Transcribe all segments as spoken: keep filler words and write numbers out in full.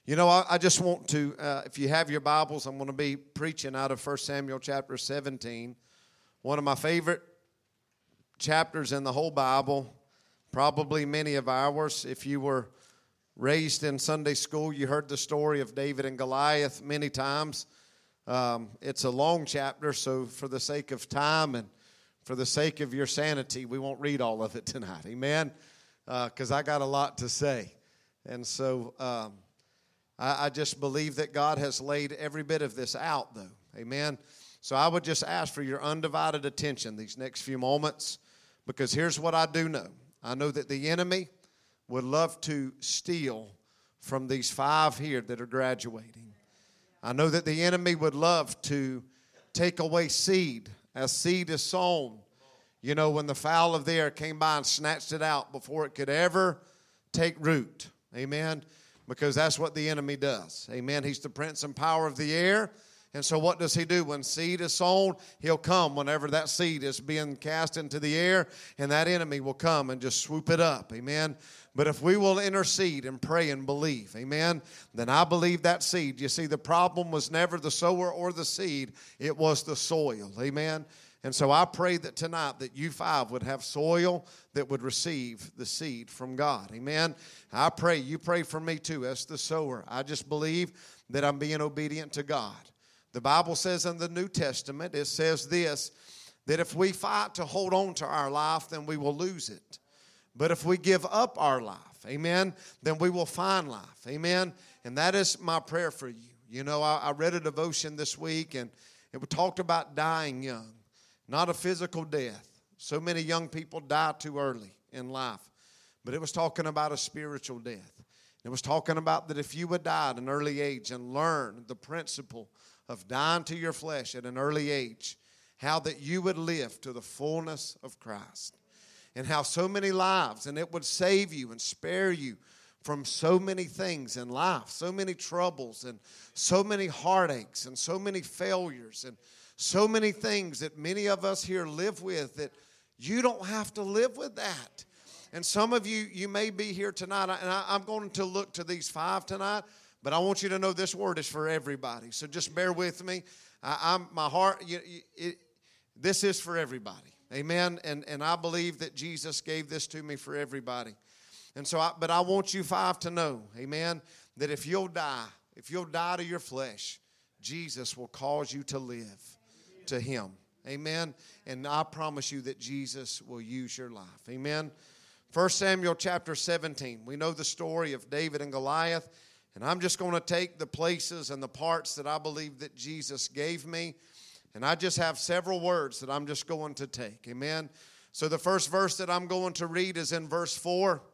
You know, I, I just want to, uh, if you have your Bibles, I'm going to be preaching out of First Samuel chapter seventeen. One of my favorite chapters in the whole Bible, probably many of ours. If you were raised in Sunday school, you heard the story of David and Goliath many times. Um, it's a long chapter, so for the sake of time and for the sake of your sanity, we won't read all of it tonight. Amen? Because uh, I got a lot to say. And so um, I, I just believe that God has laid every bit of this out, though. Amen? So I would just ask for your undivided attention these next few moments, because here's what I do know. I know that the enemy would love to steal from these five here that are graduating. I know that the enemy would love to take away seed as seed is sown. You know, when the fowl of the air came by and snatched it out before it could ever take root. Amen? Because that's what the enemy does. Amen? He's the prince and power of the air. And so what does he do? When seed is sown, he'll come whenever that seed is being cast into the air, and that enemy will come and just swoop it up. Amen? But if we will intercede and pray and believe, amen, then I believe that seed. You see, the problem was never the sower or the seed. It was the soil. Amen? And so I pray that tonight that you five would have soil that would receive the seed from God. Amen? I pray, you pray for me too as the sower. I just believe that I'm being obedient to God. The Bible says in the New Testament, it says this, that if we fight to hold on to our life, then we will lose it. But if we give up our life, amen, then we will find life, amen. And that is my prayer for you. You know, I, I read a devotion this week, and it talked about dying young, not a physical death. So many young people die too early in life. But it was talking about a spiritual death. It was talking about that if you would die at an early age and learn the principle of dying to your flesh at an early age, how that you would live to the fullness of Christ. And how so many lives, and it would save you and spare you from so many things in life, so many troubles and so many heartaches and so many failures and so many things that many of us here live with, that you don't have to live with that. And some of you, you may be here tonight, and I, I'm going to look to these five tonight, but I want you to know this word is for everybody. So just bear with me. I, I'm my heart. You, it, this is for everybody. Amen. And and I believe that Jesus gave this to me for everybody. And so, I, but I want you five to know, amen, that if you'll die, if you'll die to your flesh, Jesus will cause you to live to Him. Amen. And I promise you that Jesus will use your life. Amen. First Samuel chapter seventeen. We know the story of David and Goliath. And I'm just going to take the places and the parts that I believe that Jesus gave me. And I just have several words that I'm just going to take. Amen. So the first verse that I'm going to read is in verse four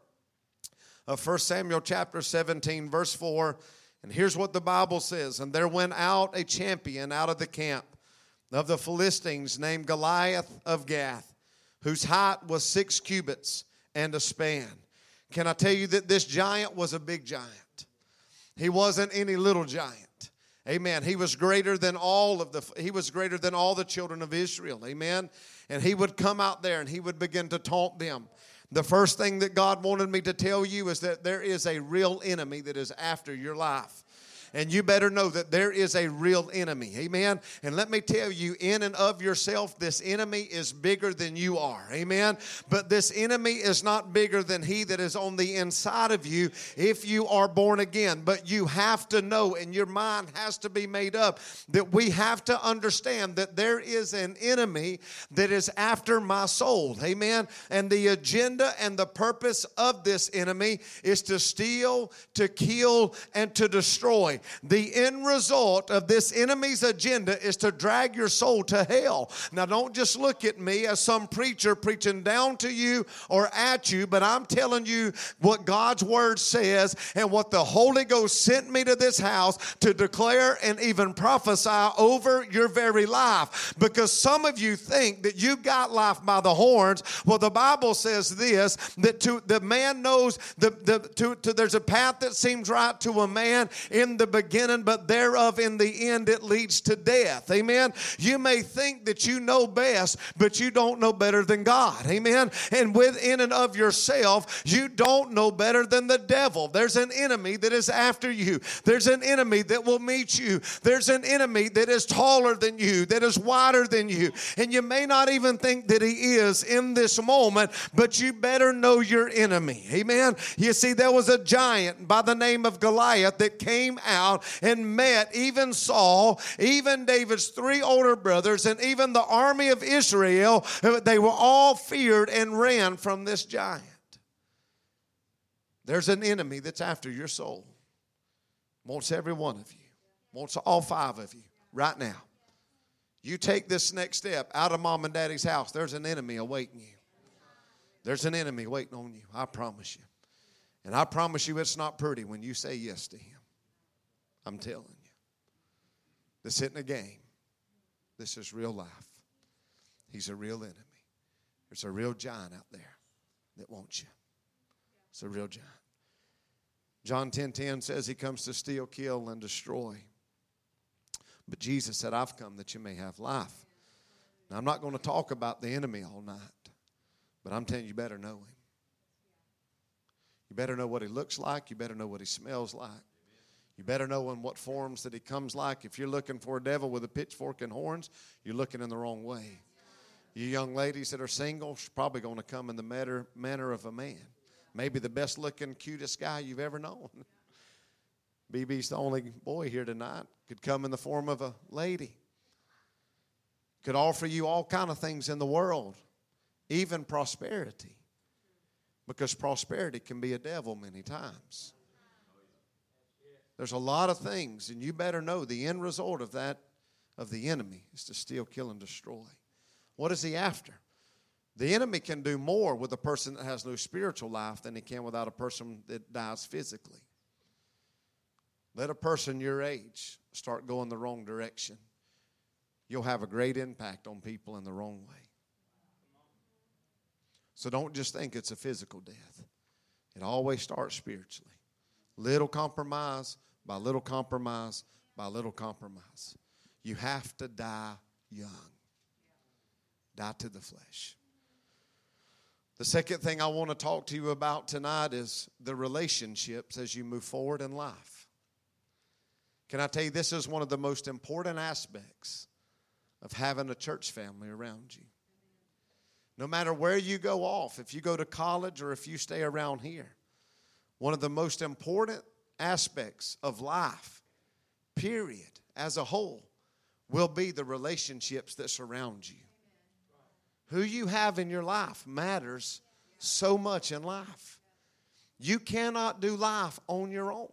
of First Samuel chapter seventeen, verse four. And here's what the Bible says. And there went out a champion out of the camp of the Philistines named Goliath of Gath, whose height was six cubits and a span. Can I tell you that this giant was a big giant? He wasn't any little giant. Amen. He was greater than all of the, he was greater than all the children of Israel. Amen. And he would come out there and he would begin to taunt them. The first thing that God wanted me to tell you is that there is a real enemy that is after your life. And you better know that there is a real enemy. Amen. And let me tell you, in and of yourself, this enemy is bigger than you are. Amen. But this enemy is not bigger than he that is on the inside of you if you are born again. But you have to know, and your mind has to be made up, that we have to understand that there is an enemy that is after my soul. Amen. And the agenda and the purpose of this enemy is to steal, to kill, and to destroy. The end result of this enemy's agenda is to drag your soul to hell. Now, don't just look at me as some preacher preaching down to you or at you, but I'm telling you what God's Word says and what the Holy Ghost sent me to this house to declare and even prophesy over your very life. Because some of you think that you got life by the horns. Well, the Bible says this, that to the man knows, the, the, to, to, there's a path that seems right to a man in the beginning, but thereof in the end it leads to death. Amen. You may think that you know best, but you don't know better than God. Amen. And within and of yourself, you don't know better than the devil. There's an enemy that is after you. There's an enemy that will meet you. There's an enemy that is taller than you, that is wider than you. And you may not even think that he is in this moment, but you better know your enemy. Amen. You see, there was a giant by the name of Goliath that came out and met even Saul, even David's three older brothers, and even the army of Israel. They were all feared and ran from this giant. There's an enemy that's after your soul. Wants every one of you. Wants all five of you right now. You take this next step out of mom and daddy's house, there's an enemy awaiting you. There's an enemy waiting on you, I promise you. And I promise you it's not pretty when you say yes to him. I'm telling you. This isn't a game. This is real life. He's a real enemy. There's a real giant out there that wants you. It's a real giant. John ten ten says he comes to steal, kill, and destroy. But Jesus said, I've come that you may have life. Now, I'm not going to talk about the enemy all night, but I'm telling you, you better know him. You better know what he looks like. You better know what he smells like. You better know in what forms that he comes like. If you're looking for a devil with a pitchfork and horns, you're looking in the wrong way. You young ladies that are single, she's probably going to come in the manner, manner of a man. Maybe the best looking, cutest guy you've ever known. B B's the only boy here tonight. Could come in the form of a lady. Could offer you all kind of things in the world, even prosperity. Because prosperity can be a devil many times. There's a lot of things, and you better know the end result of that, of the enemy, is to steal, kill, and destroy. What is he after? The enemy can do more with a person that has no spiritual life than he can without a person that dies physically. Let a person your age start going the wrong direction. You'll have a great impact on people in the wrong way. So don't just think it's a physical death. It always starts spiritually. Little compromise by little compromise by little compromise. You have to die young. Die to the flesh. The second thing I want to talk to you about tonight is the relationships as you move forward in life. Can I tell you, this is one of the most important aspects of having a church family around you. No matter where you go off, if you go to college or if you stay around here, one of the most important aspects of life, period, as a whole, will be the relationships that surround you. Who you have in your life matters so much in life. You cannot do life on your own.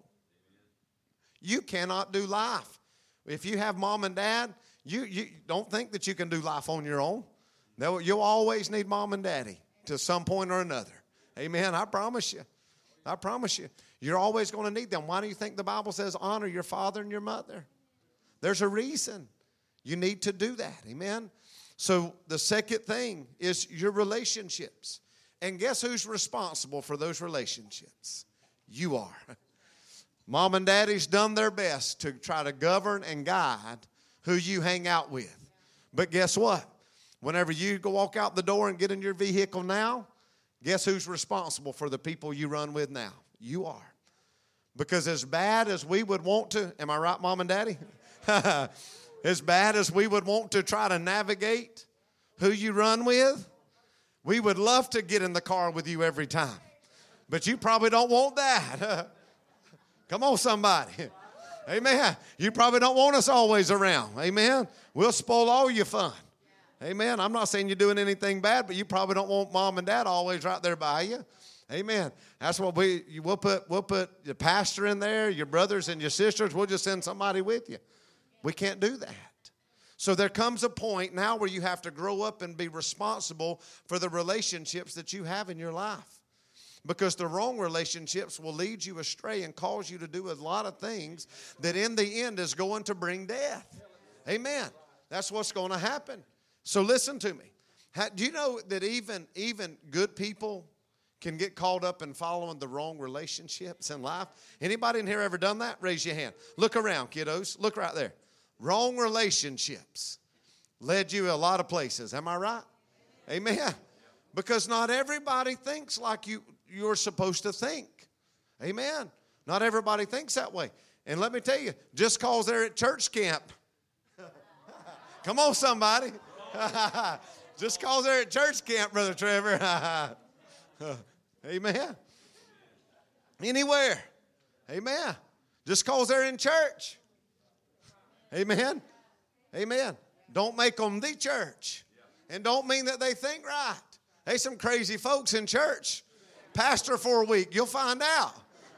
You cannot do life. If you have mom and dad, you, you don't think that you can do life on your own. No, you'll always need mom and daddy to some point or another. Amen. I promise you. I promise you. You're always going to need them. Why do you think the Bible says honor your father and your mother? There's a reason. You need to do that. Amen. So the second thing is your relationships. And guess who's responsible for those relationships? You are. Mom and daddy's done their best to try to govern and guide who you hang out with. But guess what? Whenever you go walk out the door and get in your vehicle now, guess who's responsible for the people you run with now? You are. Because as bad as we would want to, am I right, Mom and Daddy? As bad as we would want to try to navigate who you run with, we would love to get in the car with you every time. But you probably don't want that. Come on, somebody. Amen. You probably don't want us always around. Amen. We'll spoil all your fun. Amen. I'm not saying you're doing anything bad, but you probably don't want mom and dad always right there by you. Amen. That's what we, we'll put, we'll put your pastor in there, your brothers and your sisters. We'll just send somebody with you. We can't do that. So there comes a point now where you have to grow up and be responsible for the relationships that you have in your life. Because the wrong relationships will lead you astray and cause you to do a lot of things that in the end is going to bring death. Amen. That's what's going to happen. So listen to me. How, do you know that even, even good people can get caught up in following the wrong relationships in life? Anybody in here ever done that? Raise your hand. Look around, kiddos. Look right there. Wrong relationships led you a lot of places. Am I right? Amen. Because not everybody thinks like you, you're supposed to think. Amen. Not everybody thinks that way. And let me tell you, just because they're at church camp. Come on, somebody. Just because they're at church camp, Brother Trevor. Amen. Anywhere. Amen. Just because they're in church. Amen. Amen. Don't make them the church. And don't mean that they think right. There's some crazy folks in church. Pastor for a week. You'll find out.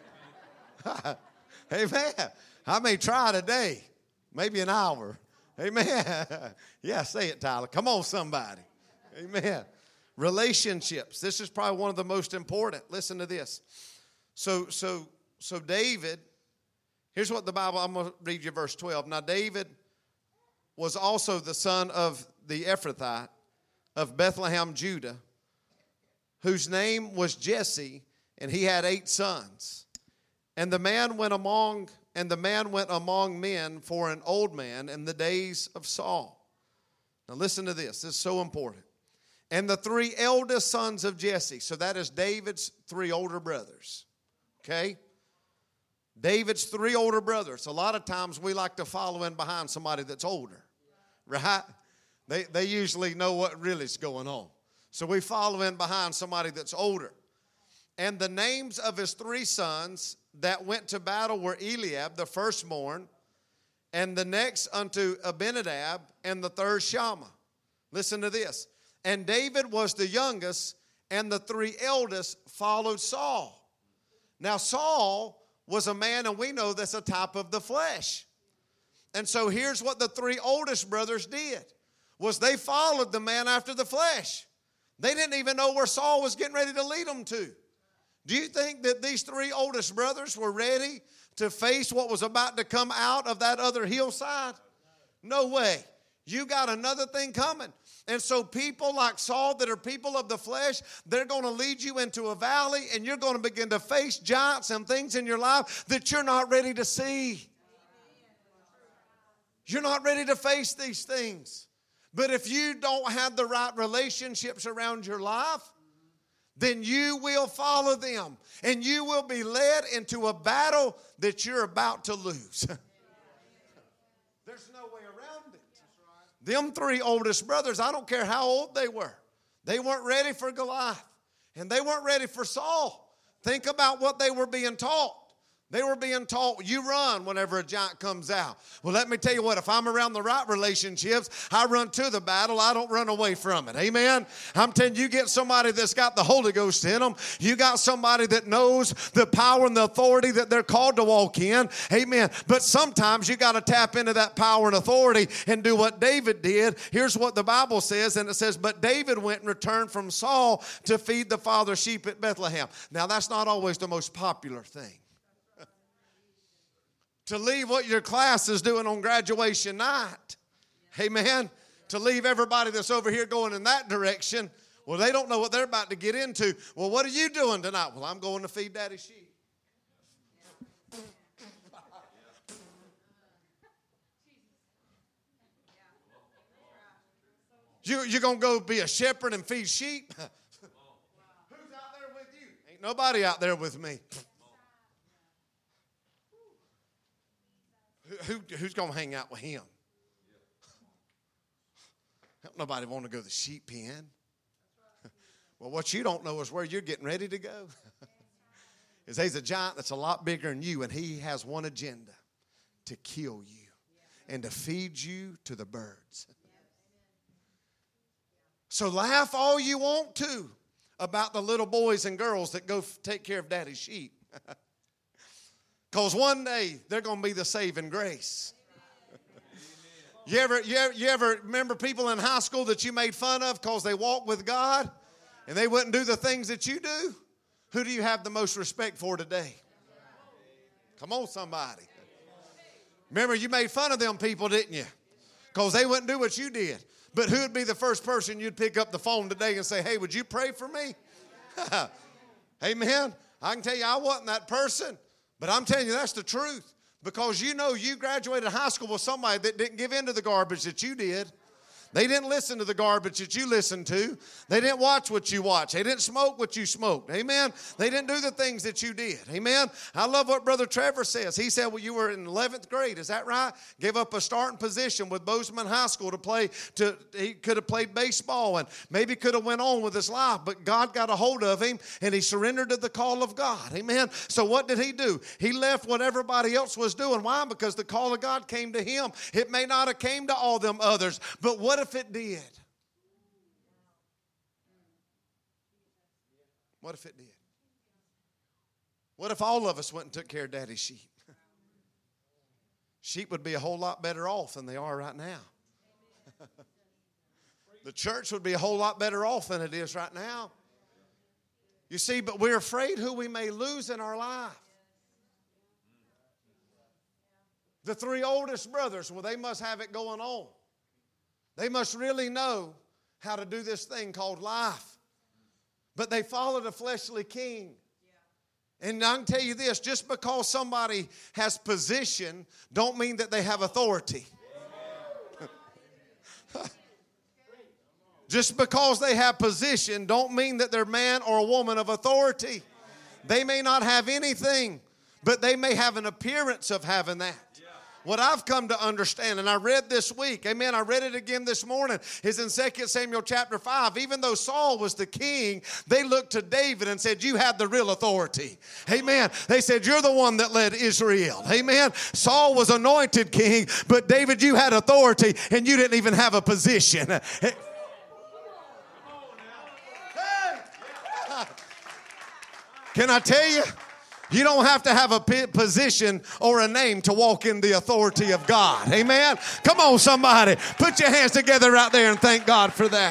Amen. I may try today. Maybe an hour. Amen. Yeah, say it, Tyler. Come on, somebody. Amen. Relationships. This is probably one of the most important. Listen to this. So, so, so David, here's what the Bible, I'm going to read you verse twelve. Now, David was also the son of the Ephrathite of Bethlehem, Judah, whose name was Jesse, and he had eight sons. And the man went among, and the man went among men for an old man in the days of Saul. Now listen to this. This is so important. And the three eldest sons of Jesse. So that is David's three older brothers. Okay? David's three older brothers. A lot of times we like to follow in behind somebody that's older. Right? They, they usually know what really is going on. So we follow in behind somebody that's older. And the names of his three sons that went to battle were Eliab, the firstborn, and the next unto Abinadab, and the third Shammah. Listen to this. And David was the youngest, and the three eldest followed Saul. Now Saul was a man, and we know that's a type of the flesh. And so here's what the three oldest brothers did, was they followed the man after the flesh. They didn't even know where Saul was getting ready to lead them to. Do you think that these three oldest brothers were ready to face what was about to come out of that other hillside? No way. You got another thing coming. And so people like Saul that are people of the flesh, they're going to lead you into a valley, and you're going to begin to face giants and things in your life that you're not ready to see. You're not ready to face these things. But if you don't have the right relationships around your life, then you will follow them, and you will be led into a battle that you're about to lose. There's no way around it. Them three oldest brothers, I don't care how old they were, they weren't ready for Goliath, and they weren't ready for Saul. Think about what they were being taught. They were being taught, you run whenever a giant comes out. Well, let me tell you what, if I'm around the right relationships, I run to the battle. I don't run away from it. Amen? I'm telling you, you get somebody that's got the Holy Ghost in them. You got somebody that knows the power and the authority that they're called to walk in. Amen. But sometimes you got to tap into that power and authority and do what David did. Here's what the Bible says, and it says, but David went and returned from Saul to feed the father's sheep at Bethlehem. Now, that's not always the most popular thing. To leave what your class is doing on graduation night. Amen. To leave everybody that's over here going in that direction. Well, they don't know what they're about to get into. Well, what are you doing tonight? Well, I'm going to feed Daddy's sheep. You, you're going to go be a shepherd and feed sheep? Who's out there with you? Ain't nobody out there with me. Who, who's going to hang out with him? Don't nobody want to go to the sheep pen. Well, what you don't know is where you're getting ready to go. Is there's a giant that's a lot bigger than you, and he has one agenda, to kill you and to feed you to the birds. So laugh all you want to about the little boys and girls that go f- take care of Daddy's sheep. Because one day, they're going to be the saving grace. you, ever, you, ever, you ever remember people in high school that you made fun of because they walked with God and they wouldn't do the things that you do? Who do you have the most respect for today? Come on, somebody. Remember, you made fun of them people, didn't you? Because they wouldn't do what you did. But who would be the first person you'd pick up the phone today and say, hey, would you pray for me? Amen. I can tell you I wasn't that person, but I'm telling you that's the truth. Because you know you graduated high school with somebody that didn't give in to the garbage that you did. They didn't listen to the garbage that you listened to. They didn't watch what you watched. They didn't smoke what you smoked. Amen. They didn't do the things that you did. Amen. I love what Brother Trevor says. He said, well, you were in eleventh grade. Is that right? Gave up a starting position with Bozeman High School to play. To He could have played baseball and maybe could have went on with his life. But God got a hold of him and he surrendered to the call of God. Amen. So what did he do? He left what everybody else was doing. Why? Because the call of God came to him. It may not have came to all them others. But what if it did? What if it did? What if all of us went and took care of Daddy's sheep? Sheep would be a whole lot better off than they are right now. The church would be a whole lot better off than it is right now. You see, but we're afraid who we may lose in our life. The three oldest brothers, well, they must have it going on. They must really know how to do this thing called life. But they followed a fleshly king. And I can tell you this, just because somebody has position don't mean that they have authority. Just because they have position don't mean that they're man or a woman of authority. They may not have anything, but they may have an appearance of having that. What I've come to understand, and I read this week, amen, I read it again this morning, is in Second Samuel chapter five. Even though Saul was the king, they looked to David and said, you have the real authority. Amen. They said, you're the one that led Israel. Amen. Saul was anointed king, but David, you had authority, and you didn't even have a position. Can I tell you? You don't have to have a position or a name to walk in the authority of God. Amen? Come on, somebody. Put your hands together out there and thank God for that.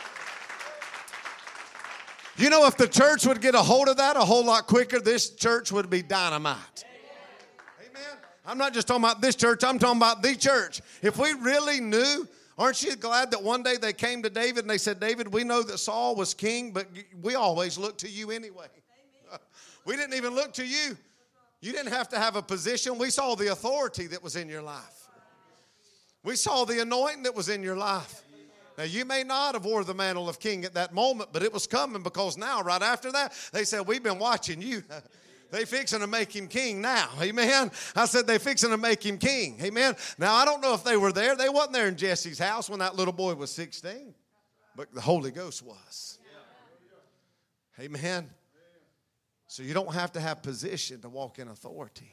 You know, if the church would get a hold of that a whole lot quicker, this church would be dynamite. Amen? I'm not just talking about this church. I'm talking about the church. If we really knew, aren't you glad that one day they came to David and they said, David, we know that Saul was king, but we always look to you anyway. We didn't even look to you. You didn't have to have a position. We saw the authority that was in your life. We saw the anointing that was in your life. Now, you may not have wore the mantle of king at that moment, but it was coming because now, right after that, they said, we've been watching you. They fixing to make him king now. Amen. I said they fixing to make him king. Amen. Now, I don't know if they were there. They wasn't there in Jesse's house when that little boy was sixteen, but the Holy Ghost was. Amen. So you don't have to have position to walk in authority.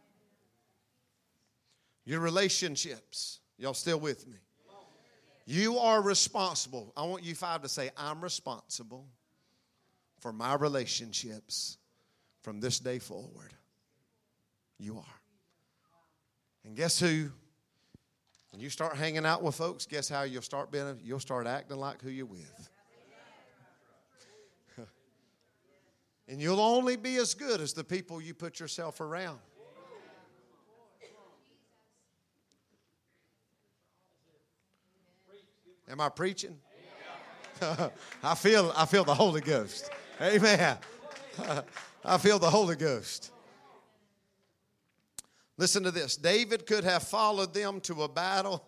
Your relationships. Y'all still with me? You are responsible. I want you five to say, I'm responsible for my relationships from this day forward. You are. And guess who? When you start hanging out with folks, guess how you'll start being? You'll start acting like who you're with. And you'll only be as good as the people you put yourself around. Am I preaching? I feel I feel the Holy Ghost. Amen. I feel the Holy Ghost. Listen to this. David could have followed them to a battle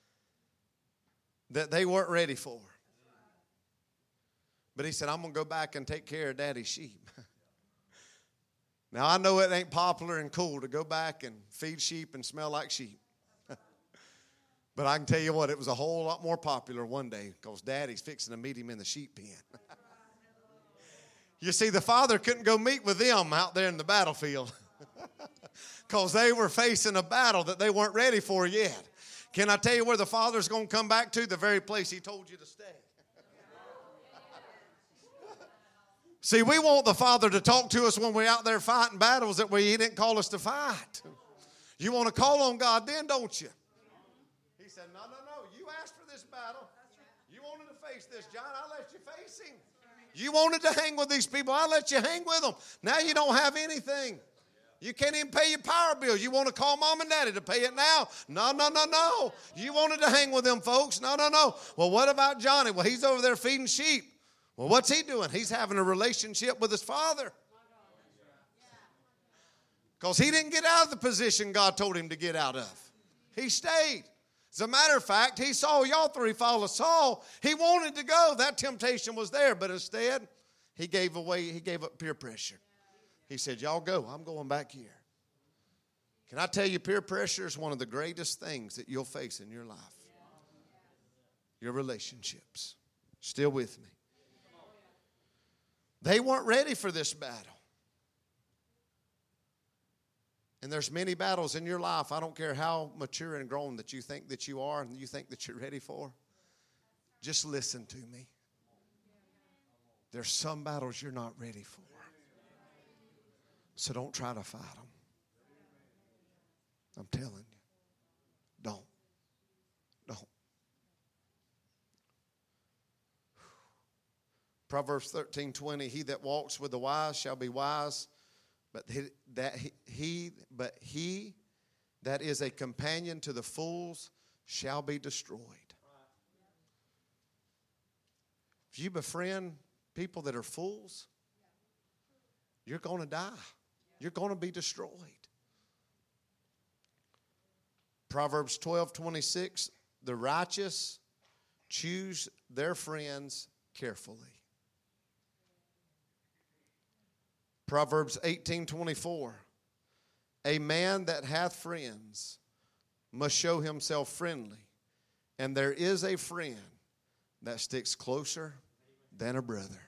that they weren't ready for. But he said, I'm going to go back and take care of Daddy's sheep. Now, I know it ain't popular and cool to go back and feed sheep and smell like sheep. But I can tell you what, it was a whole lot more popular one day because Daddy's fixing to meet him in the sheep pen. You see, the father couldn't go meet with them out there in the battlefield because they were facing a battle that they weren't ready for yet. Can I tell you where the father's going to come back to? The very place he told you to stay. See, we want the Father to talk to us when we're out there fighting battles that we, He didn't call us to fight. You want to call on God then, don't you? He said, no, no, no. You asked for this battle. You wanted to face this, John. I let you face him. You wanted to hang with these people. I let you hang with them. Now you don't have anything. You can't even pay your power bill. You want to call mom and daddy to pay it now? No, no, no, no. You wanted to hang with them folks? No, no, no. Well, what about Johnny? Well, he's over there feeding sheep. Well, what's he doing? He's having a relationship with his Father. Because he didn't get out of the position God told him to get out of. He stayed. As a matter of fact, he saw y'all three follow Saul. He wanted to go. That temptation was there. But instead, he gave away, he gave up peer pressure. He said, y'all go. I'm going back here. Can I tell you, peer pressure is one of the greatest things that you'll face in your life. Your relationships. Still with me? They weren't ready for this battle. And there's many battles in your life. I don't care how mature and grown that you think that you are and you think that you're ready for. Just listen to me. There's some battles you're not ready for. So don't try to fight them. I'm telling you. Don't. Don't. Proverbs thirteen twenty, he that walks with the wise shall be wise, but he, that he, he but he that is a companion to the fools shall be destroyed. If you befriend people that are fools, you're going to die. You're going to be destroyed. Proverbs twelve twenty-six, the righteous choose their friends carefully. Proverbs eighteen twenty-four, a man that hath friends must show himself friendly, and there is a friend that sticks closer than a brother.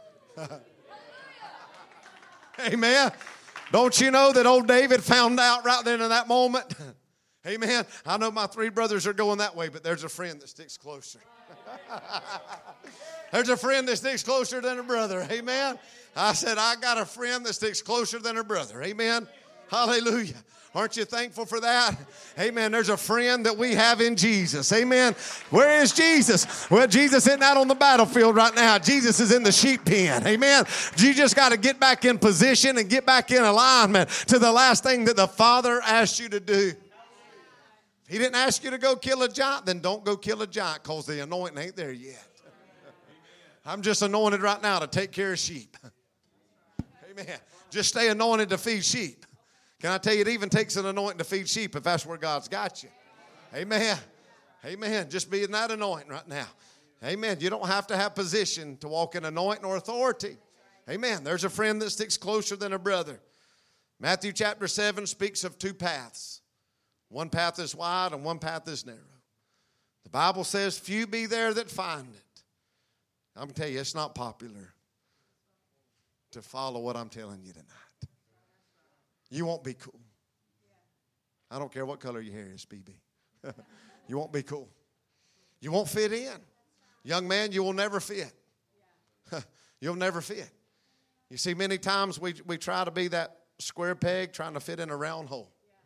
Amen. Don't you know that old David found out right then in that moment? Amen. I know my three brothers are going that way, but there's a friend that sticks closer. There's a friend that sticks closer than a brother. Amen. I said, I got a friend that sticks closer than a brother. Amen. Hallelujah. Aren't you thankful for that? Amen. There's a friend that we have in Jesus. Amen. Where is Jesus? Well, Jesus isn't out on the battlefield right now. Jesus is in the sheep pen. Amen. You just got to get back in position and get back in alignment to the last thing that the Father asked you to do. If He didn't ask you to go kill a giant, then don't go kill a giant because the anointing ain't there yet. I'm just anointed right now to take care of sheep. Amen. Just stay anointed to feed sheep. Can I tell you, it even takes an anointing to feed sheep if that's where God's got you. Amen. Amen. Just be in that anointing right now. Amen. You don't have to have position to walk in anointing or authority. Amen. There's a friend that sticks closer than a brother. Matthew chapter seven speaks of two paths. One path is wide and one path is narrow. The Bible says, few be there that find it. I'm going to tell you, it's not popular to follow what I'm telling you tonight. You won't be cool. I don't care what color your hair is, B B. You won't be cool. You won't fit in. Young man, you will never fit. You'll never fit. You see, many times we, we try to be that square peg trying to fit in a round hole.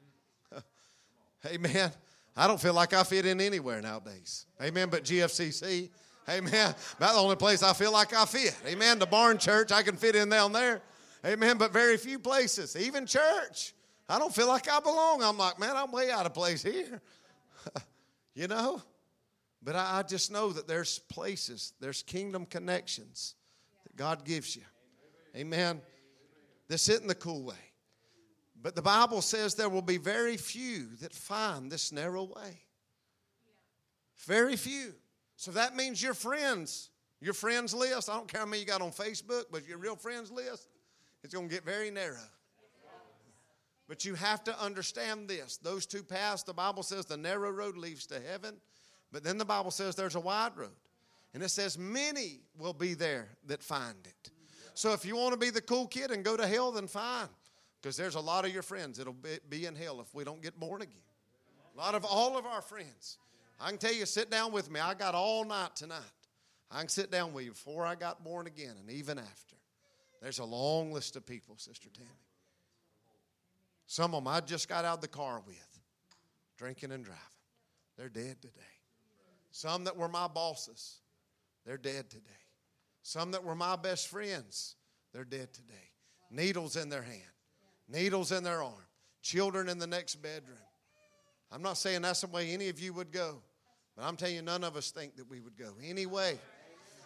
Amen. I don't feel like I fit in anywhere nowadays. Amen. But G F C C. Amen. About the only place I feel like I fit. Amen. The barn church, I can fit in down there. Amen. But very few places. Even church. I don't feel like I belong. I'm like, man, I'm way out of place here. You know? But I, I just know that there's places, there's kingdom connections that God gives you. Amen. This isn't the cool way. But the Bible says there will be very few that find this narrow way. Very few. So that means your friends, your friends list, I don't care how many you got on Facebook, but your real friends list, it's going to get very narrow. But you have to understand this. Those two paths, the Bible says the narrow road leads to heaven. But then the Bible says there's a wide road. And it says many will be there that find it. So if you want to be the cool kid and go to hell, then fine. Because there's a lot of your friends that'll be in hell if we don't get born again. A lot of all of our friends. I can tell you, sit down with me. I got all night tonight. I can sit down with you before I got born again and even after. There's a long list of people, Sister Tammy. Some of them I just got out of the car with, drinking and driving. They're dead today. Some that were my bosses, they're dead today. Some that were my best friends, they're dead today. Needles in their hand, needles in their arm, children in the next bedroom. I'm not saying that's the way any of you would go, but I'm telling you, none of us think that we would go. Anyway,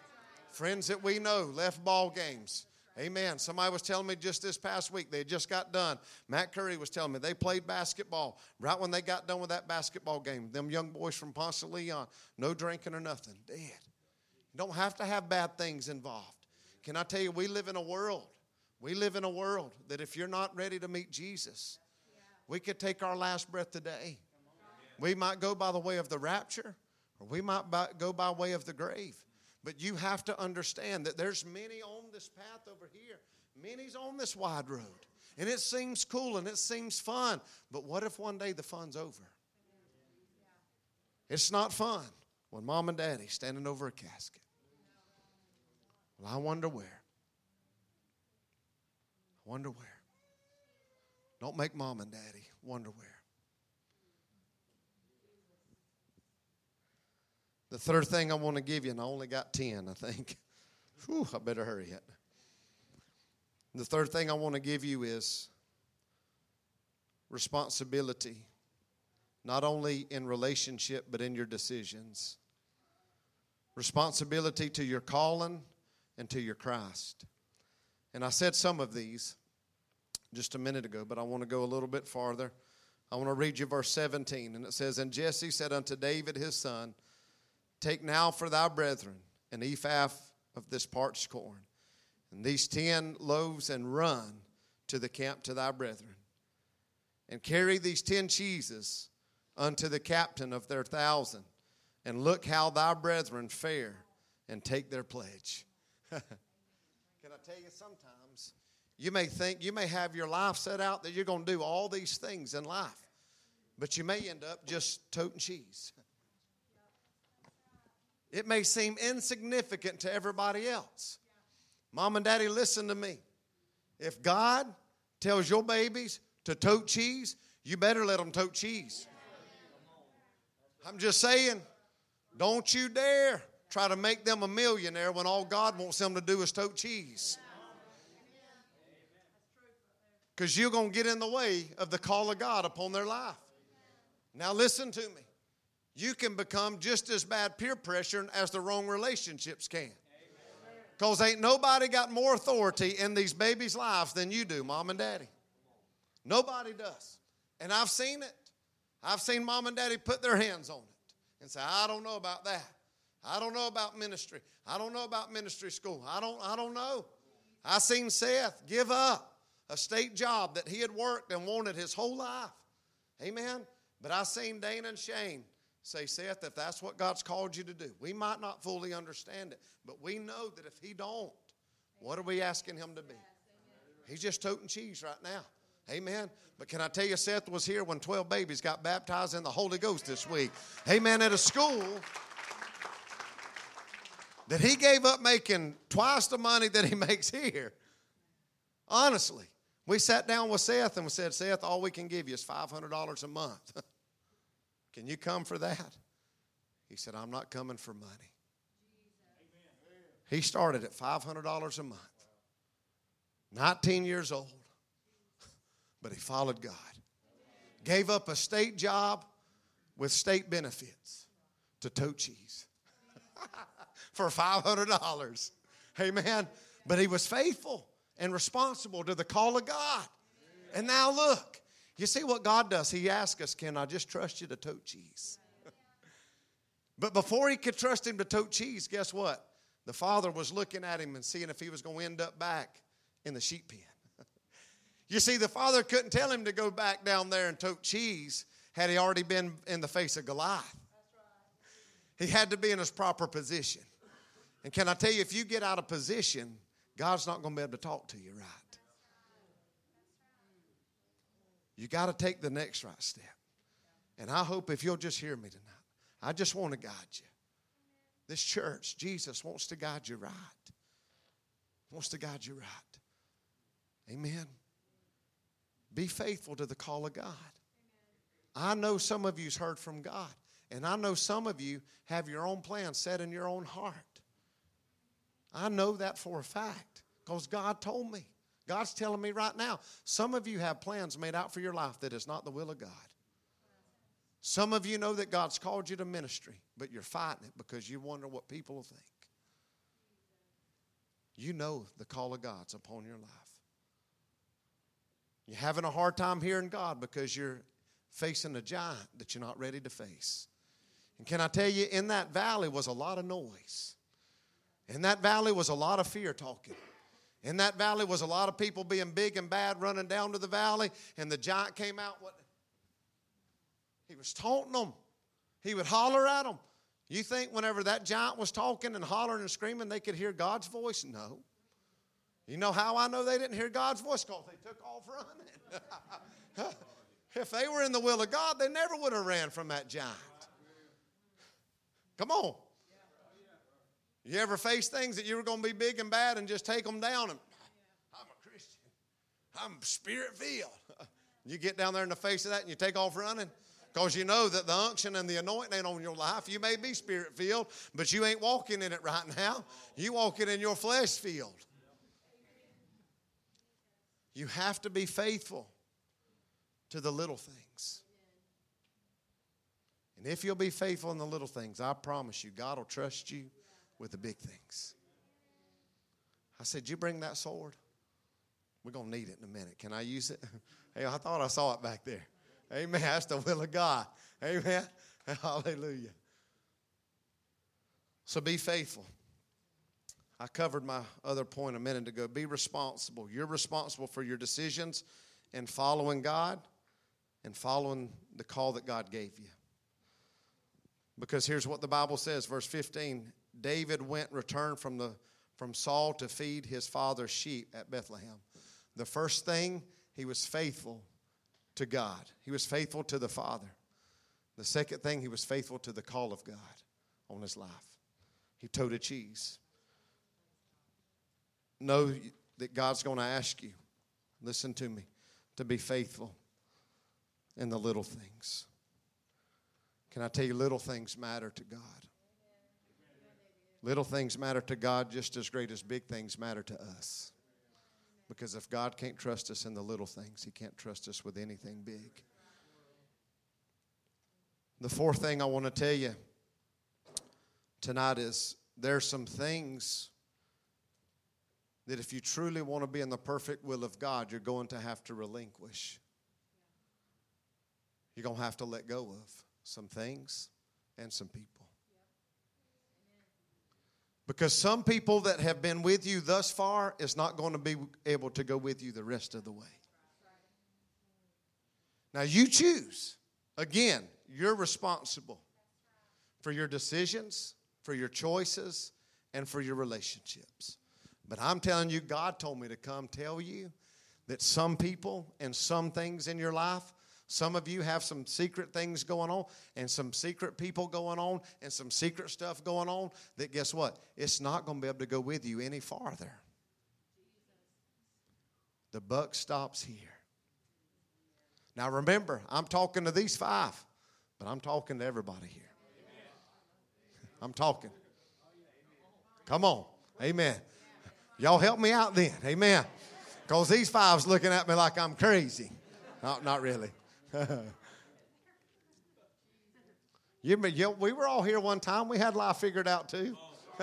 Friends that we know left ball games. Amen. Somebody was telling me just this past week, they had just got done. Matt Curry was telling me they played basketball. Right when they got done with that basketball game, them young boys from Ponce de Leon, no drinking or nothing, dead. You don't have to have bad things involved. Can I tell you, we live in a world. We live in a world that if you're not ready to meet Jesus, we could take our last breath today. We might go by the way of the rapture, or we might by, go by way of the grave. But you have to understand that there's many on this path over here. Many's on this wide road. And it seems cool and it seems fun. But what if one day the fun's over? It's not fun when mom and daddy standing over a casket. Well, I wonder where. I wonder where. Don't make mom and daddy wonder where. The third thing I want to give you, and I only got ten, I think. Whew, I better hurry it. The third thing I want to give you is responsibility, not only in relationship, but in your decisions. Responsibility to your calling and to your Christ. And I said some of these just a minute ago, but I want to go a little bit farther. I want to read you verse seventeen, and it says, And Jesse said unto David his son, Take now for thy brethren an ephah of this parched corn, and these ten loaves, and run to the camp to thy brethren. And carry these ten cheeses unto the captain of their thousand, and look how thy brethren fare, and take their pledge. Can I tell you, sometimes you may think, you may have your life set out that you're going to do all these things in life, but you may end up just toting cheese. It may seem insignificant to everybody else. Mom and daddy, listen to me. If God tells your babies to tote cheese, you better let them tote cheese. I'm just saying, don't you dare try to make them a millionaire when all God wants them to do is tote cheese. Because you're going to get in the way of the call of God upon their life. Now listen to me. You can become just as bad peer pressure as the wrong relationships can. Because ain't nobody got more authority in these babies' lives than you do, mom and daddy. Nobody does. And I've seen it. I've seen mom and daddy put their hands on it and say, I don't know about that. I don't know about ministry. I don't know about ministry school. I don't, I don't know. I seen Seth give up a state job that he had worked and wanted his whole life. Amen. But I seen Dana and Shane say, Seth, if that's what God's called you to do, we might not fully understand it, but we know that if he don't, what are we asking him to be? He's just toting cheese right now. Amen. But can I tell you, Seth was here when twelve babies got baptized in the Holy Ghost this week. Amen. At a school that he gave up making twice the money that he makes here. Honestly. We sat down with Seth and we said, Seth, all we can give you is five hundred dollars a month. Can you come for that? He said, I'm not coming for money. He started at five hundred dollars a month. nineteen years old. But he followed God. Gave up a state job with state benefits to tote cheese for five hundred dollars. Amen. But he was faithful and responsible to the call of God. And now look. You see what God does? He asks us, can I just trust you to tote cheese? But before he could trust him to tote cheese, guess what? The father was looking at him and seeing if he was going to end up back in the sheep pen. You see, the father couldn't tell him to go back down there and tote cheese had he already been in the face of Goliath. He had to be in his proper position. And can I tell you, if you get out of position, God's not going to be able to talk to you right. You got to take the next right step. And I hope if you'll just hear me tonight, I just want to guide you. This church, Jesus wants to guide you right. Wants to guide you right. Amen. Be faithful to the call of God. I know some of you's heard from God. And I know some of you have your own plan set in your own heart. I know that for a fact because God told me. God's telling me right now, some of you have plans made out for your life that is not the will of God. Some of you know that God's called you to ministry, but you're fighting it because you wonder what people will think. you know the call of God's upon your life. You're having a hard time hearing God because you're facing a giant that you're not ready to face. And can I tell you, in that valley was a lot of noise. In that valley was a lot of fear talking. In that valley was a lot of people being big and bad running down to the valley, and the giant came out. What? He was taunting them. He would holler at them. You think whenever that giant was talking and hollering and screaming, they could hear God's voice? No. You know how I know they didn't hear God's voice? Because they took off running. If they were in the will of God, they never would have ran from that giant. Come on. You ever face things that you were going to be big and bad and just take them down? And I'm a Christian. I'm spirit-filled. You get down there in the face of that and you take off running because you know that the unction and the anointing ain't on your life. You may be spirit-filled, but you ain't walking in it right now. You walking in your flesh field. You have to be faithful to the little things. And if you'll be faithful in the little things, I promise you, God will trust you with the big things. I said, you bring that sword? We're going to need it in a minute. Can I use it? Hey, I thought I saw it back there. Amen. That's the will of God. Amen. Hallelujah. So be faithful. I covered my other point a minute ago. Be responsible. You're responsible for your decisions and following God and following the call that God gave you. Because here's what the Bible says, verse fifteen. David went, returned from the from Saul to feed his father's sheep at Bethlehem. The first thing, he was faithful to God. He was faithful to the Father. The second thing, he was faithful to the call of God on his life. He toed a cheese. Know that God's going to ask you, listen to me, to be faithful in the little things. Can I tell you, little things matter to God. Little things matter to God just as great as big things matter to us. Because if God can't trust us in the little things, he can't trust us with anything big. The fourth thing I want to tell you tonight is there's some things that if you truly want to be in the perfect will of God, you're going to have to relinquish. You're going to have to let go of some things and some people. Because some people that have been with you thus far is not going to be able to go with you the rest of the way. Now you choose. Again, you're responsible for your decisions, for your choices, and for your relationships. But I'm telling you, God told me to come tell you that some people and some things in your life, some of you have some secret things going on and some secret people going on and some secret stuff going on that, guess what? It's not going to be able to go with you any farther. The buck stops here. Now remember, I'm talking to these five, but I'm talking to everybody here. I'm talking. Come on. Amen. Y'all help me out then. Amen. Because these five's looking at me like I'm crazy. No, not really. you, you, we were all here one time. We had life figured out too.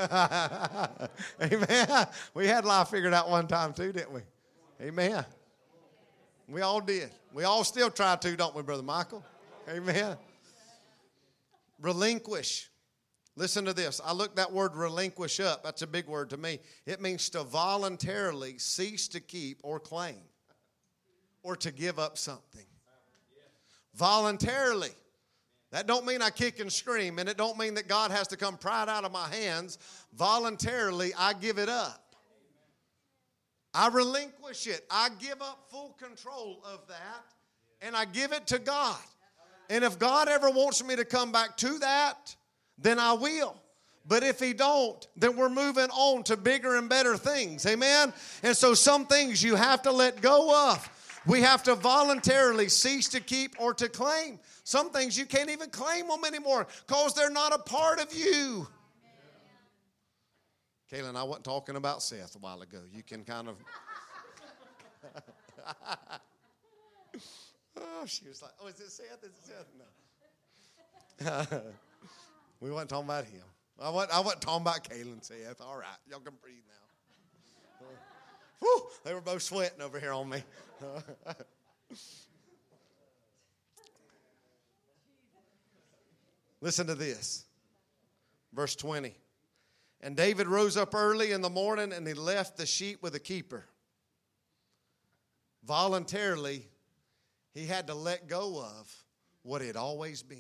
Amen. We had life figured out one time too, didn't we? Amen. We all did. We all still try to, don't we, Brother Michael? Amen. Relinquish. Listen to this. I looked that word relinquish up. That's a big word to me. It means to voluntarily cease to keep or claim or to give up something. Voluntarily. That don't mean I kick and scream, and it don't mean that God has to come pry it out of my hands. Voluntarily, I give it up. I relinquish it. I give up full control of that, and I give it to God. And if God ever wants me to come back to that, then I will. But if he don't, then we're moving on to bigger and better things. Amen? And so some things you have to let go of. We have to voluntarily cease to keep or to claim. Some things you can't even claim them anymore because they're not a part of you. Kaylin, I wasn't talking about Seth a while ago. You can kind of... oh, she was like, oh, is it Seth? Is it Seth? No. We weren't talking about him. I wasn't, I wasn't talking about Kaylin, Seth. All right, y'all can breathe now. Whew, they were both sweating over here on me. Listen to this. Verse twenty. And David rose up early in the morning and he left the sheep with a keeper. Voluntarily, he had to let go of what he had always been.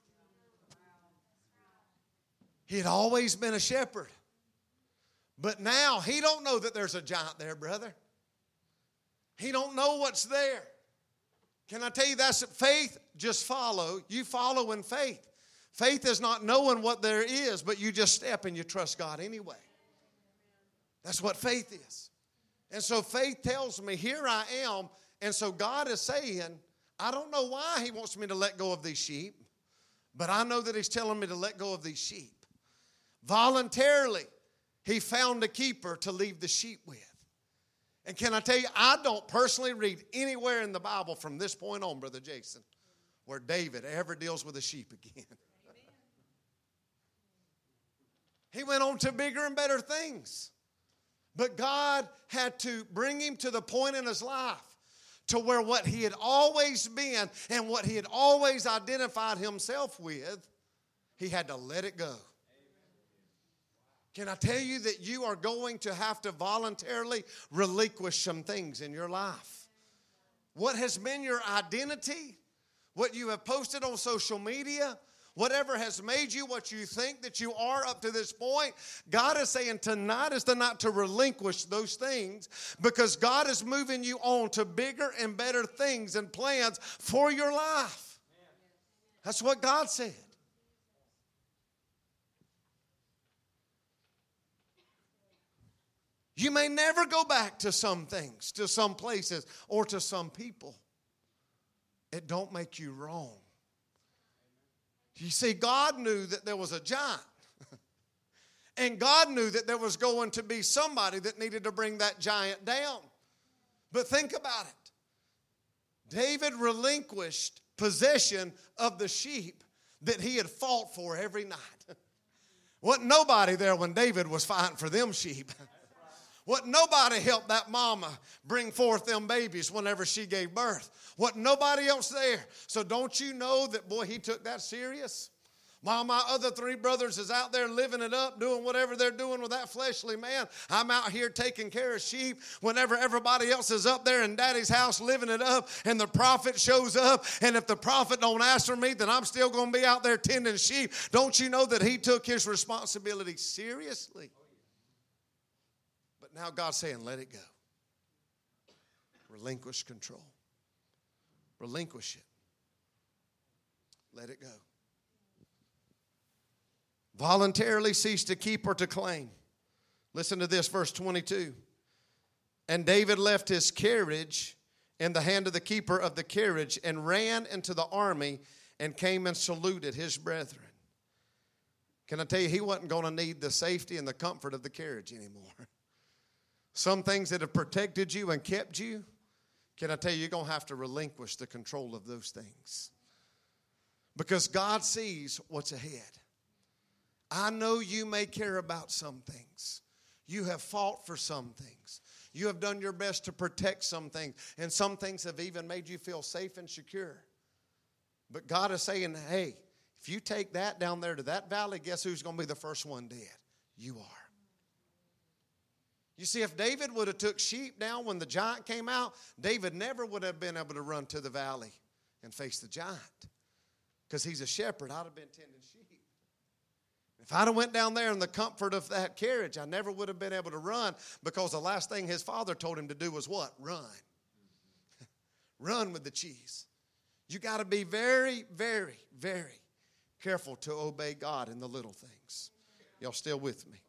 He had always been a shepherd. But now he don't know that there's a giant there, brother. He don't know what's there. Can I tell you that's faith? Just follow. You follow in faith. Faith is not knowing what there is, but you just step and you trust God anyway. That's what faith is. And so faith tells me, here I am. And so God is saying, I don't know why he wants me to let go of these sheep, but I know that he's telling me to let go of these sheep. Voluntarily, he found a keeper to leave the sheep with. And can I tell you, I don't personally read anywhere in the Bible from this point on, Brother Jason, where David ever deals with a sheep again. He went on to bigger and better things. But God had to bring him to the point in his life to where what he had always been and what he had always identified himself with, he had to let it go. Can I tell you that you are going to have to voluntarily relinquish some things in your life? What has been your identity, what you have posted on social media, whatever has made you what you think that you are up to this point, God is saying tonight is the night to relinquish those things because God is moving you on to bigger and better things and plans for your life. That's what God said. You may never go back to some things, to some places, or to some people. It don't make you wrong. You see, God knew that there was a giant. And God knew that there was going to be somebody that needed to bring that giant down. But think about it. David relinquished possession of the sheep that he had fought for every night. Wasn't nobody there when David was fighting for them sheep. What nobody helped that mama bring forth them babies whenever she gave birth. What nobody else there. So don't you know that, boy, he took that serious? While my other three brothers is out there living it up, doing whatever they're doing with that fleshly man, I'm out here taking care of sheep whenever everybody else is up there in Daddy's house living it up and the prophet shows up. And if the prophet don't answer me, then I'm still going to be out there tending sheep. Don't you know that he took his responsibility seriously? Now God's saying, let it go. Relinquish control. Relinquish it. Let it go. Voluntarily cease to keep or to claim. Listen to this, verse twenty-two. And David left his carriage in the hand of the keeper of the carriage and ran into the army and came and saluted his brethren. Can I tell you, he wasn't going to need the safety and the comfort of the carriage anymore. Some things that have protected you and kept you, can I tell you, you're going to have to relinquish the control of those things. Because God sees what's ahead. I know you may care about some things. You have fought for some things. You have done your best to protect some things. And some things have even made you feel safe and secure. But God is saying, hey, if you take that down there to that valley, guess who's going to be the first one dead? You are. You see, if David would have took sheep down when the giant came out, David never would have been able to run to the valley and face the giant. Because he's a shepherd, I'd have been tending sheep. If I'd have went down there in the comfort of that carriage, I never would have been able to run because the last thing his father told him to do was what? Run. Run with the cheese. You got to be very, very, very careful to obey God in the little things. Y'all still with me?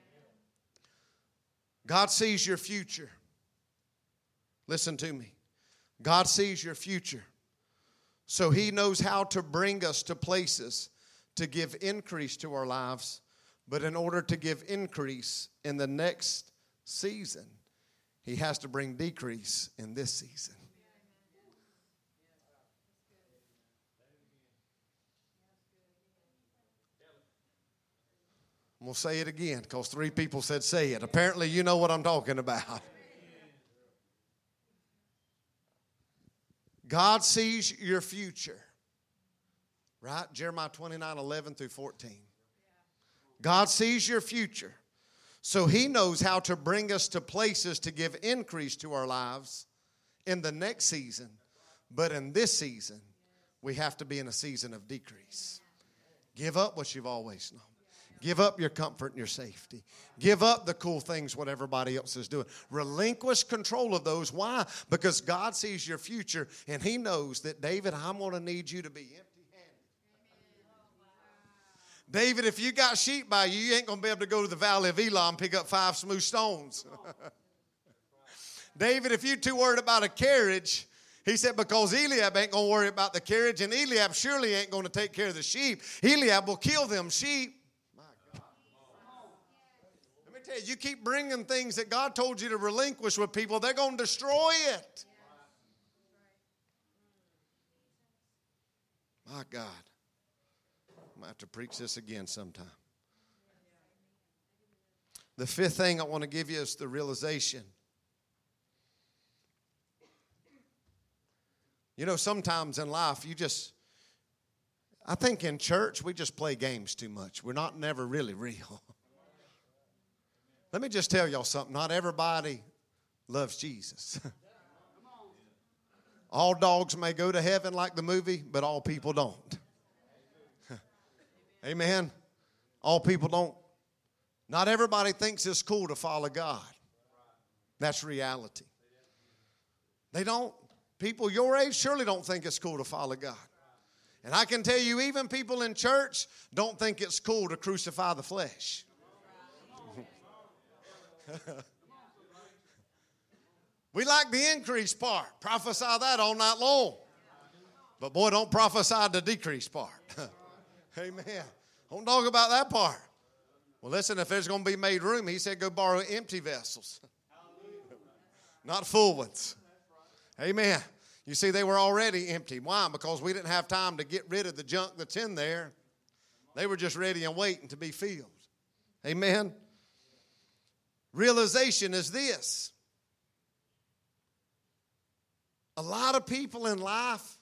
God sees your future. Listen to me. God sees your future. So he knows how to bring us to places to give increase to our lives. But in order to give increase in the next season, he has to bring decrease in this season. I'm I'm going to say it again because three people said say it. Apparently you know what I'm talking about. God sees your future. Right? Jeremiah twenty-nine, eleven through fourteen. God sees your future. So he knows how to bring us to places to give increase to our lives in the next season. But in this season, we have to be in a season of decrease. Give up what you've always known. Give up your comfort and your safety. Give up the cool things what everybody else is doing. Relinquish control of those. Why? Because God sees your future and he knows that, David, I'm going to need you to be empty-handed. David, if you got sheep by you, you ain't going to be able to go to the valley of Elah and pick up five smooth stones. David, if you're too worried about a carriage, he said, because Eliab ain't going to worry about the carriage, and Eliab surely ain't going to take care of the sheep. Eliab will kill them sheep. Tell you, you keep bringing things that God told you to relinquish with people, they're going to destroy it. My God. I'm going to have to preach this again sometime. The fifth thing I want to give you is the realization. You know, sometimes in life, you just, I think in church, we just play games too much. We're not never really real. Let me just tell y'all something. Not everybody loves Jesus. All dogs may go to heaven like the movie, but all people don't. Amen. All people don't. Not everybody thinks it's cool to follow God. That's reality. They don't. People your age surely don't think it's cool to follow God. And I can tell you, even people in church don't think it's cool to crucify the flesh. We like the increase part. Prophesy that all night long. But boy, don't prophesy the decrease part. Amen. Don't talk about that part. Well, listen, if there's going to be made room, he said go borrow empty vessels. Not full ones. Amen. You see, they were already empty. Why? Because we didn't have time to get rid of the junk that's in there. They were just ready and waiting to be filled. Amen. Realization is this. A lot of people in life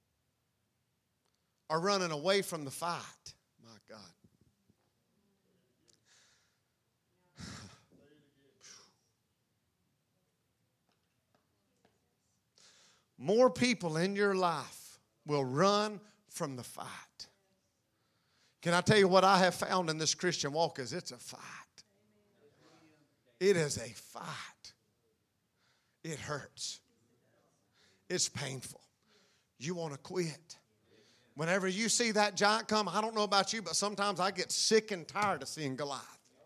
are running away from the fight. My God. More people in your life will run from the fight. Can I tell you what I have found in this Christian walk is it's a fight. It is a fight. It hurts. It's painful. You want to quit. Whenever you see that giant come, I don't know about you, but sometimes I get sick and tired of seeing Goliath.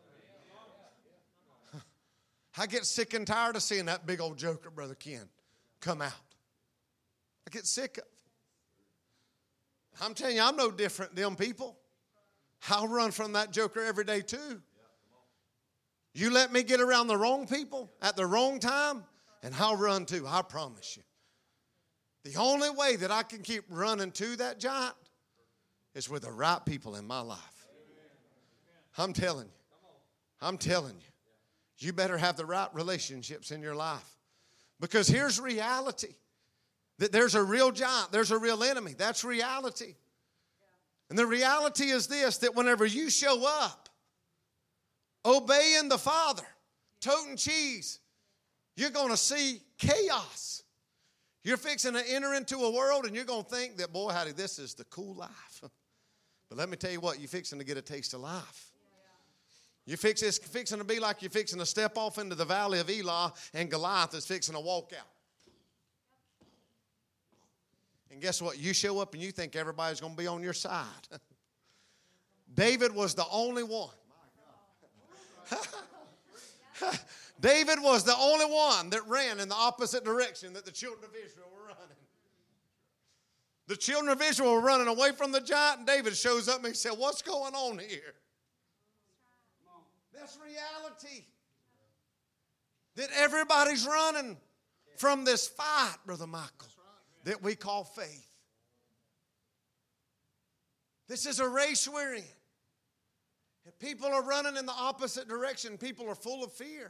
I get sick and tired of seeing that big old joker, Brother Ken, come out. I get sick of it. I'm telling you, I'm no different than them people. I'll run from that joker every day too. You let me get around the wrong people at the wrong time, and I'll run too, I promise you. The only way that I can keep running to that giant is with the right people in my life. I'm telling you. I'm telling you. You better have the right relationships in your life. Because here's reality. That there's a real giant. There's a real enemy. That's reality. And the reality is this, that whenever you show up, obeying the Father, toting cheese, you're going to see chaos. You're fixing to enter into a world and you're going to think that, boy, howdy, this is the cool life. But let me tell you what, you're fixing to get a taste of life. You're fix, it's fixing to be like you're fixing to step off into the valley of Elah and Goliath is fixing to walk out. And guess what? You show up and you think everybody's going to be on your side. David was the only one. David was the only one that ran in the opposite direction that the children of Israel were running. The children of Israel were running away from the giant, and David shows up and he said, what's going on here? That's reality. That everybody's running from this fight, Brother Michael, that we call faith. This is a race we're in. And people are running in the opposite direction. People are full of fear.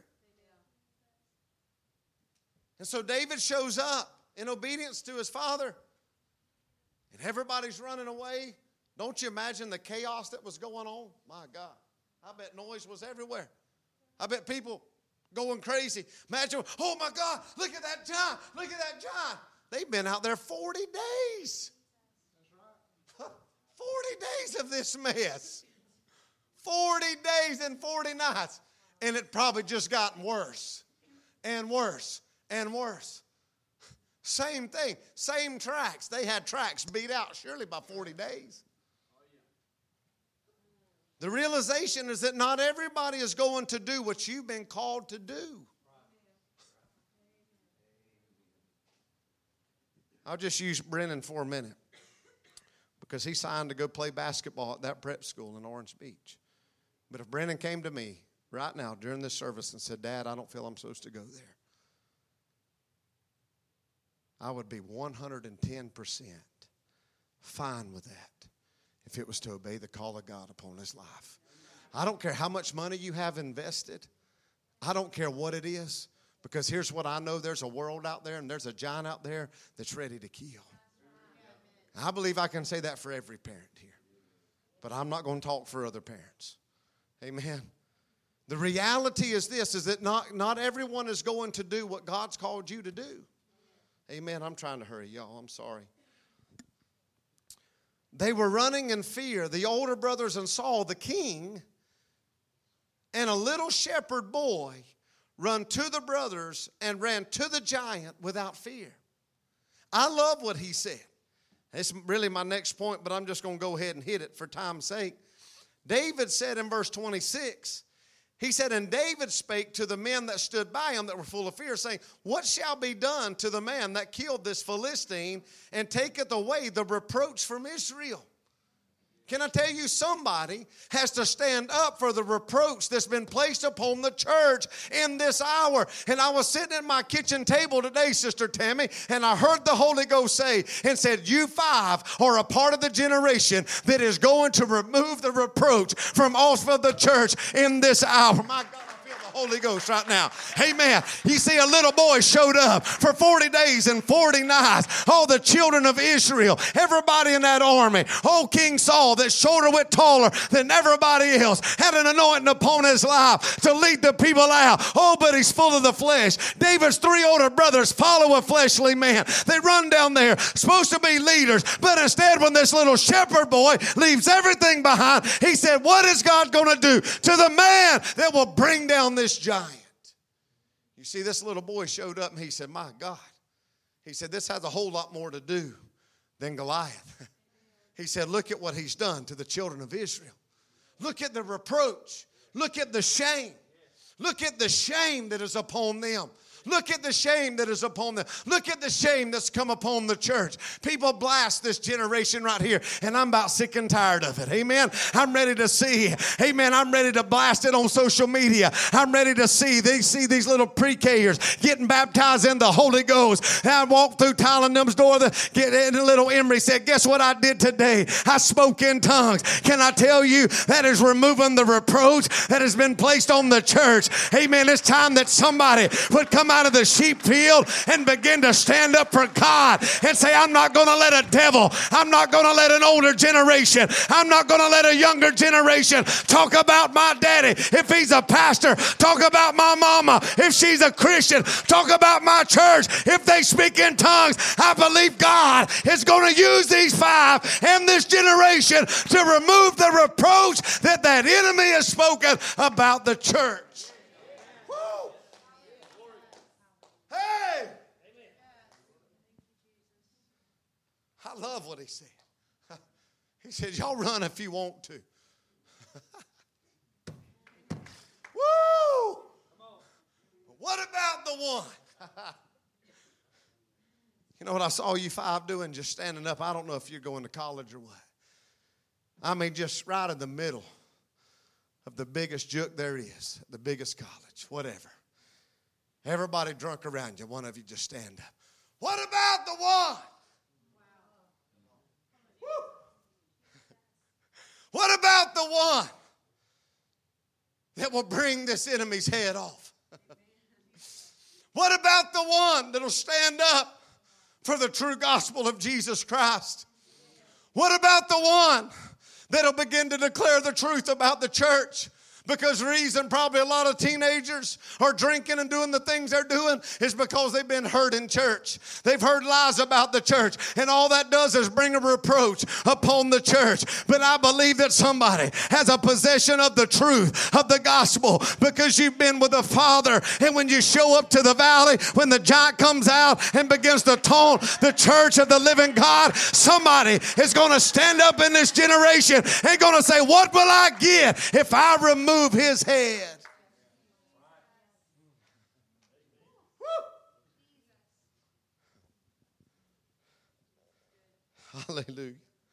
And so David shows up in obedience to his father. And everybody's running away. Don't you imagine the chaos that was going on? My God. I bet noise was everywhere. I bet people going crazy. Imagine, oh my God, look at that giant. Look at that giant. They've been out there forty days. That's right. forty days of this mess. forty days and forty nights. And it probably just gotten worse and worse and worse. Same thing. Same tracks. They had tracks beat out surely by forty days. The realization is that not everybody is going to do what you've been called to do. I'll just use Brennan for a minute because he signed to go play basketball at that prep school in Orange Beach. But if Brennan came to me right now during this service and said, Dad, I don't feel I'm supposed to go there, I would be one hundred ten percent fine with that if it was to obey the call of God upon his life. I don't care how much money you have invested. I don't care what it is. Because here's what I know. There's a world out there and there's a giant out there that's ready to kill. I believe I can say that for every parent here. But I'm not going to talk for other parents. Amen. The reality is this, is that not, not everyone is going to do what God's called you to do. Amen. I'm trying to hurry, y'all. I'm sorry. They were running in fear. The older brothers and Saul, the king, and a little shepherd boy run to the brothers and ran to the giant without fear. I love what he said. It's really my next point, but I'm just going to go ahead and hit it for time's sake. David said in verse twenty-six, he said, and David spake to the men that stood by him that were full of fear, saying, what shall be done to the man that killed this Philistine and taketh away the reproach from Israel? Can I tell you, somebody has to stand up for the reproach that's been placed upon the church in this hour. And I was sitting at my kitchen table today, Sister Tammy, and I heard the Holy Ghost say and said, you five are a part of the generation that is going to remove the reproach from off of the church in this hour. My God. Holy Ghost right now. Amen. You see, a little boy showed up for forty days and forty nights. Oh, the children of Israel, everybody in that army. Oh, King Saul, that shoulder went taller than everybody else, had an anointing upon his life to lead the people out. Oh, but he's full of the flesh. David's three older brothers follow a fleshly man. They run down there, supposed to be leaders, but instead when this little shepherd boy leaves everything behind, he said, what is God going to do to the man that will bring down this giant? You see, this little boy showed up and he said, my God. He said, this has a whole lot more to do than Goliath. He said, look at what he's done to the children of Israel. Look at the reproach. Look at the shame. Look at the shame that is upon them. Look at the shame that is upon them. Look at the shame that's come upon the church. People blast this generation right here, and I'm about sick and tired of it. Amen. I'm ready to see. Amen. I'm ready to blast it on social media. I'm ready to see. They see these little pre-Kers getting baptized in the Holy Ghost. And I walked through Tyler Num's door. The, get, and the little Emery said, guess what I did today? I spoke in tongues. Can I tell you, that is removing the reproach that has been placed on the church. Amen. It's time that somebody would come out out of the sheep field and begin to stand up for God and say, I'm not going to let a devil, I'm not going to let an older generation, I'm not going to let a younger generation talk about my daddy if he's a pastor, talk about my mama if she's a Christian, talk about my church if they speak in tongues. I believe God is going to use these five and this generation to remove the reproach that that enemy has spoken about the church. Hey! I love what he said. He said, y'all run if you want to. Woo! What about the one? You know what I saw you five doing, just standing up? I don't know if you're going to college or what. I mean, just right in the middle of the biggest juke there is, the biggest college, whatever. Everybody drunk around you. One of you just stand up. What about the one? Woo. What about the one that will bring this enemy's head off? What about the one that'll stand up for the true gospel of Jesus Christ? What about the one that'll begin to declare the truth about the church? Because the reason probably a lot of teenagers are drinking and doing the things they're doing is because they've been hurt in church. They've heard lies about the church. And all that does is bring a reproach upon the church. But I believe that somebody has a possession of the truth of the gospel because you've been with the Father. And when you show up to the valley, when the giant comes out and begins to taunt the church of the living God, somebody is going to stand up in this generation and going to say, what will I get if I remove his head? Woo. Hallelujah.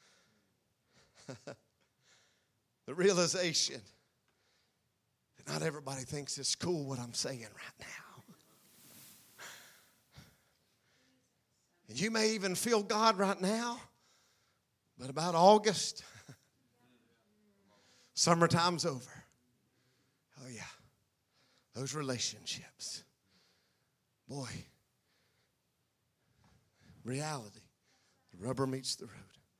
The realization that not everybody thinks it's cool what I'm saying right now. And you may even feel God right now, but about August, summertime's over. Oh, yeah. Those relationships. Boy. Reality. The rubber meets the road.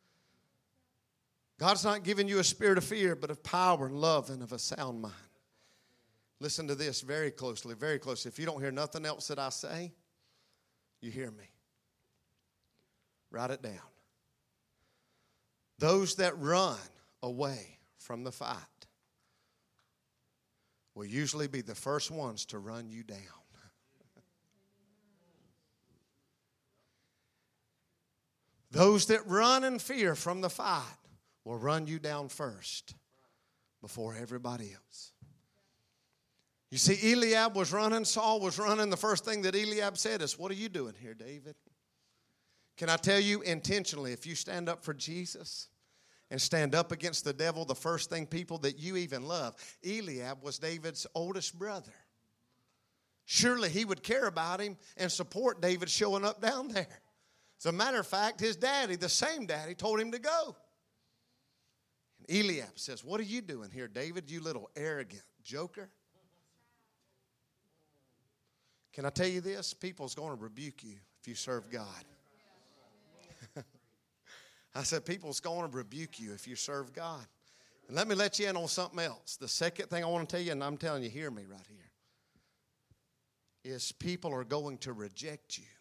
God's not giving you a spirit of fear, but of power and love and of a sound mind. Listen to this very closely, very closely. If you don't hear nothing else that I say, you hear me. Write it down. Those that run away from the fight will usually be the first ones to run you down. Those that run in fear from the fight will run you down first before everybody else. You see, Eliab was running, Saul was running. The first thing that Eliab said is, what are you doing here, David? Can I tell you intentionally, if you stand up for Jesus and stand up against the devil, the first thing people that you even love, Eliab was David's oldest brother. Surely he would care about him and support David showing up down there. As a matter of fact, his daddy, the same daddy, told him to go. And Eliab says, what are you doing here, David, you little arrogant joker? Can I tell you this? People's going to rebuke you if you serve God. I said, people's going to rebuke you if you serve God. And let me let you in on something else. The second thing I want to tell you, and I'm telling you, hear me right here, is people are going to reject you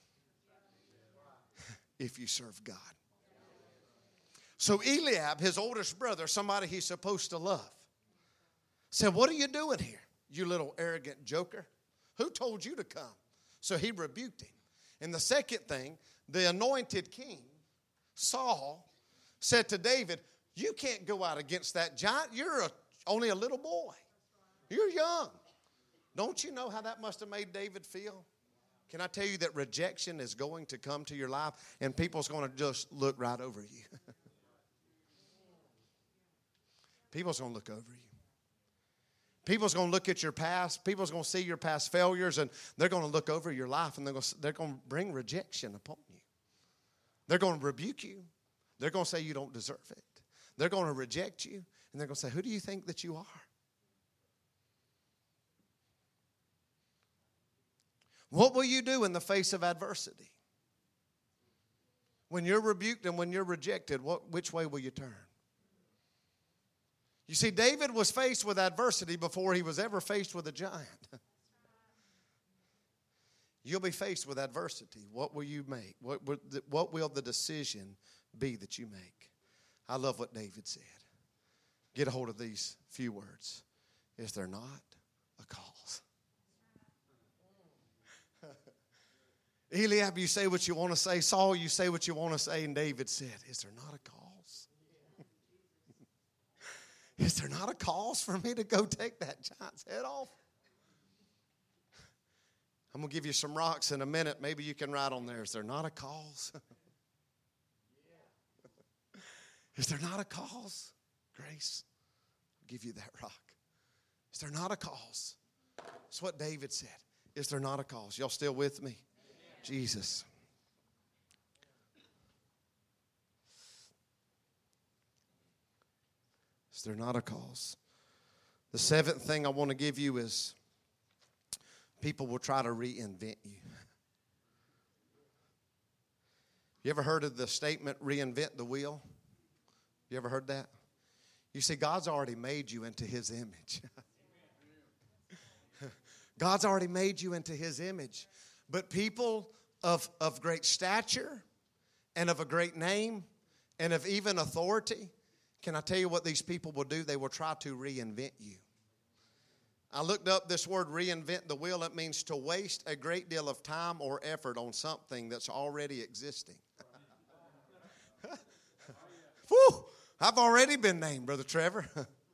if you serve God. So Eliab, his oldest brother, somebody he's supposed to love, said, what are you doing here, you little arrogant joker? Who told you to come? So he rebuked him. And the second thing, the anointed king, Saul, said to David, you can't go out against that giant. You're a, only a little boy. You're young. Don't you know how that must have made David feel? Can I tell you that rejection is going to come to your life and people's going to just look right over you? People's going to look over you. People's going to look at your past. People's going to see your past failures, and they're going to look over your life, and they're going to, they're going to bring rejection upon you. They're going to rebuke you. They're going to say you don't deserve it. They're going to reject you, and they're going to say, who do you think that you are? What will you do in the face of adversity? When you're rebuked and when you're rejected, what, which way will you turn? You see, David was faced with adversity before he was ever faced with a giant. You'll be faced with adversity. What will you make? What, what will the decision be that you make? I love what David said. Get a hold of these few words. Is there not a cause? Eliab, you say what you want to say. Saul, you say what you want to say. And David said, is there not a cause? Is there not a cause for me to go take that giant's head off? I'm going to give you some rocks in a minute. Maybe you can write on there. Is there not a cause? Is there not a cause? Grace, I'll give you that rock. Is there not a cause? That's what David said. Is there not a cause? Y'all still with me? Jesus. Is there not a cause? The seventh thing I want to give you is people will try to reinvent you. You ever heard of the statement, reinvent the wheel? You ever heard that? You see, God's already made you into His image. God's already made you into His image. But people of, of great stature and of a great name and of even authority, can I tell you what these people will do? They will try to reinvent you. I looked up this word, reinvent the wheel. It means to waste a great deal of time or effort on something that's already existing. Whew, I've already been named, Brother Trevor.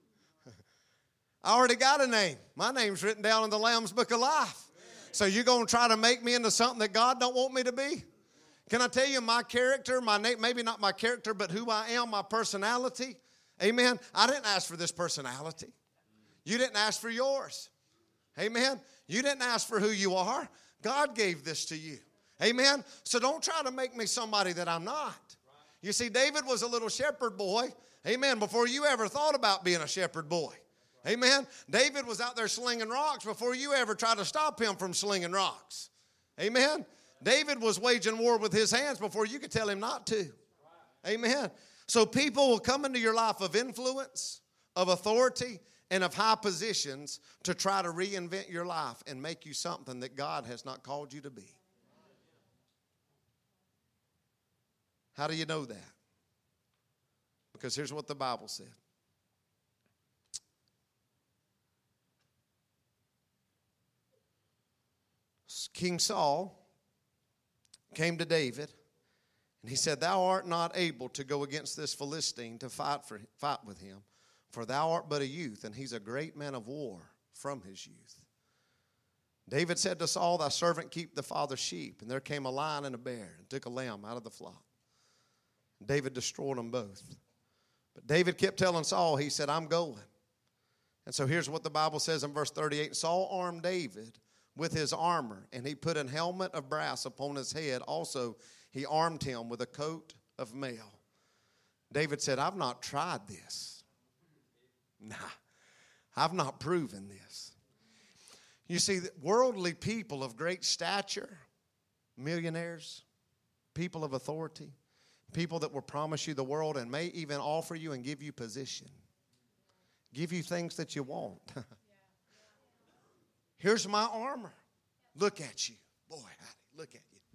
I already got a name. My name's written down in the Lamb's Book of Life. So you're going to try to make me into something that God don't want me to be? Can I tell you my character, my name, maybe not my character, but who I am, my personality? Amen. I didn't ask for this personality. You didn't ask for yours. Amen. You didn't ask for who you are. God gave this to you. Amen. So don't try to make me somebody that I'm not. You see, David was a little shepherd boy. Amen. Before you ever thought about being a shepherd boy. Amen. David was out there slinging rocks before you ever tried to stop him from slinging rocks. Amen. David was waging war with his hands before you could tell him not to. Amen. So people will come into your life of influence, of authority, and of high positions to try to reinvent your life and make you something that God has not called you to be. How do you know that? Because here's what the Bible said. King Saul came to David, and he said, "Thou art not able to go against this Philistine to fight for fight with him, for thou art but a youth, and he's a great man of war from his youth." David said to Saul, "Thy servant keep the father's sheep." And there came a lion and a bear, and took a lamb out of the flock. David destroyed them both. But David kept telling Saul, he said, "I'm going." And so here's what the Bible says in verse thirty-eight. Saul armed David with his armor, and he put an helmet of brass upon his head. Also, he armed him with a coat of mail. David said, "I've not tried this. Nah, I've not proven this." You see, worldly people of great stature, millionaires, people of authority, people that will promise you the world and may even offer you and give you position, give you things that you want. Here's my armor. Look at you. Boy, howdy, look at you.